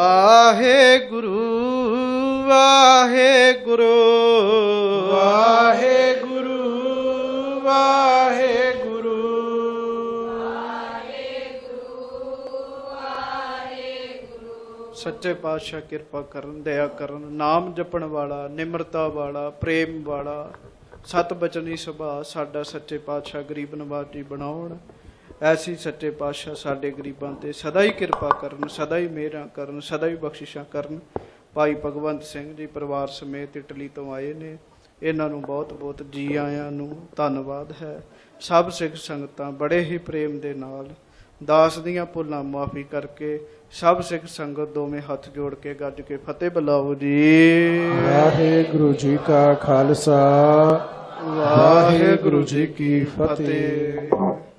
ਵਾਹਿਗੁਰੂ ਵਾਹਿਗੁਰੂ ਵਾਹਿਗੁਰੂ ਵਾਹਿਗੁਰੂ ਸੱਚੇ ਪਾਤਸ਼ਾਹ ਕਿਰਪਾ ਕਰਨ, ਦਇਆ ਕਰਨ। ਨਾਮ ਜਪਣ ਵਾਲਾ, ਨਿਮਰਤਾ ਵਾਲਾ, ਪ੍ਰੇਮ ਵਾਲਾ, ਸਤ ਬਚਨੀ ਸੁਭਾਅ ਸਾਡਾ ਸੱਚੇ ਪਾਤਸ਼ਾਹ ਗਰੀਬ ਨਵਾਜ਼ ਜੀ ਬਣਾਉਣ। ਐਸੀ ਸੱਚੇ ਪਾਤਸ਼ਾਹ ਸਾਡੇ ਗਰੀਬਾਂ ਤੇ ਸਦਾ ਹੀ ਕਿਰਪਾ ਕਰਨ, ਸਦਾ ਹੀ ਮਿਹਰਾਂ ਕਰਨ, ਸਦਾ ਹੀ ਬਖਸ਼ਿਸ਼ਾਂ ਕਰਨ। ਭਾਈ ਭਗਵੰਤ ਸਿੰਘ ਜੀ ਪਰਿਵਾਰ ਸਮੇਤ ਇਟਲੀ ਤੋਂ ਆਏ ਨੇ, ਇਹਨਾਂ ਨੂੰ ਬਹੁਤ ਬਹੁਤ ਜੀ ਆਇਆਂ ਨੂੰ ਧੰਨਵਾਦ ਹੈ। ਸਭ ਸਿੱਖ ਸੰਗਤਾਂ ਬੜੇ ਹੀ ਪ੍ਰੇਮ ਦੇ ਨਾਲ ਦਾਸ ਦੀਆਂ ਭੁੱਲਾਂ ਮਾਫੀ ਕਰਕੇ ਸਭ ਸਿੱਖ ਸੰਗਤ ਦੋਵੇਂ ਹੱਥ ਜੋੜ ਕੇ ਗੱਜ ਕੇ ਫਤਿਹ ਬੁਲਾਓ ਜੀ। ਵਾਹਿਗੁਰੂ ਜੀ ਕਾ ਖਾਲਸਾ, ਵਾਹਿਗੁਰੂ ਜੀ ਕੀ ਫਤਿਹ।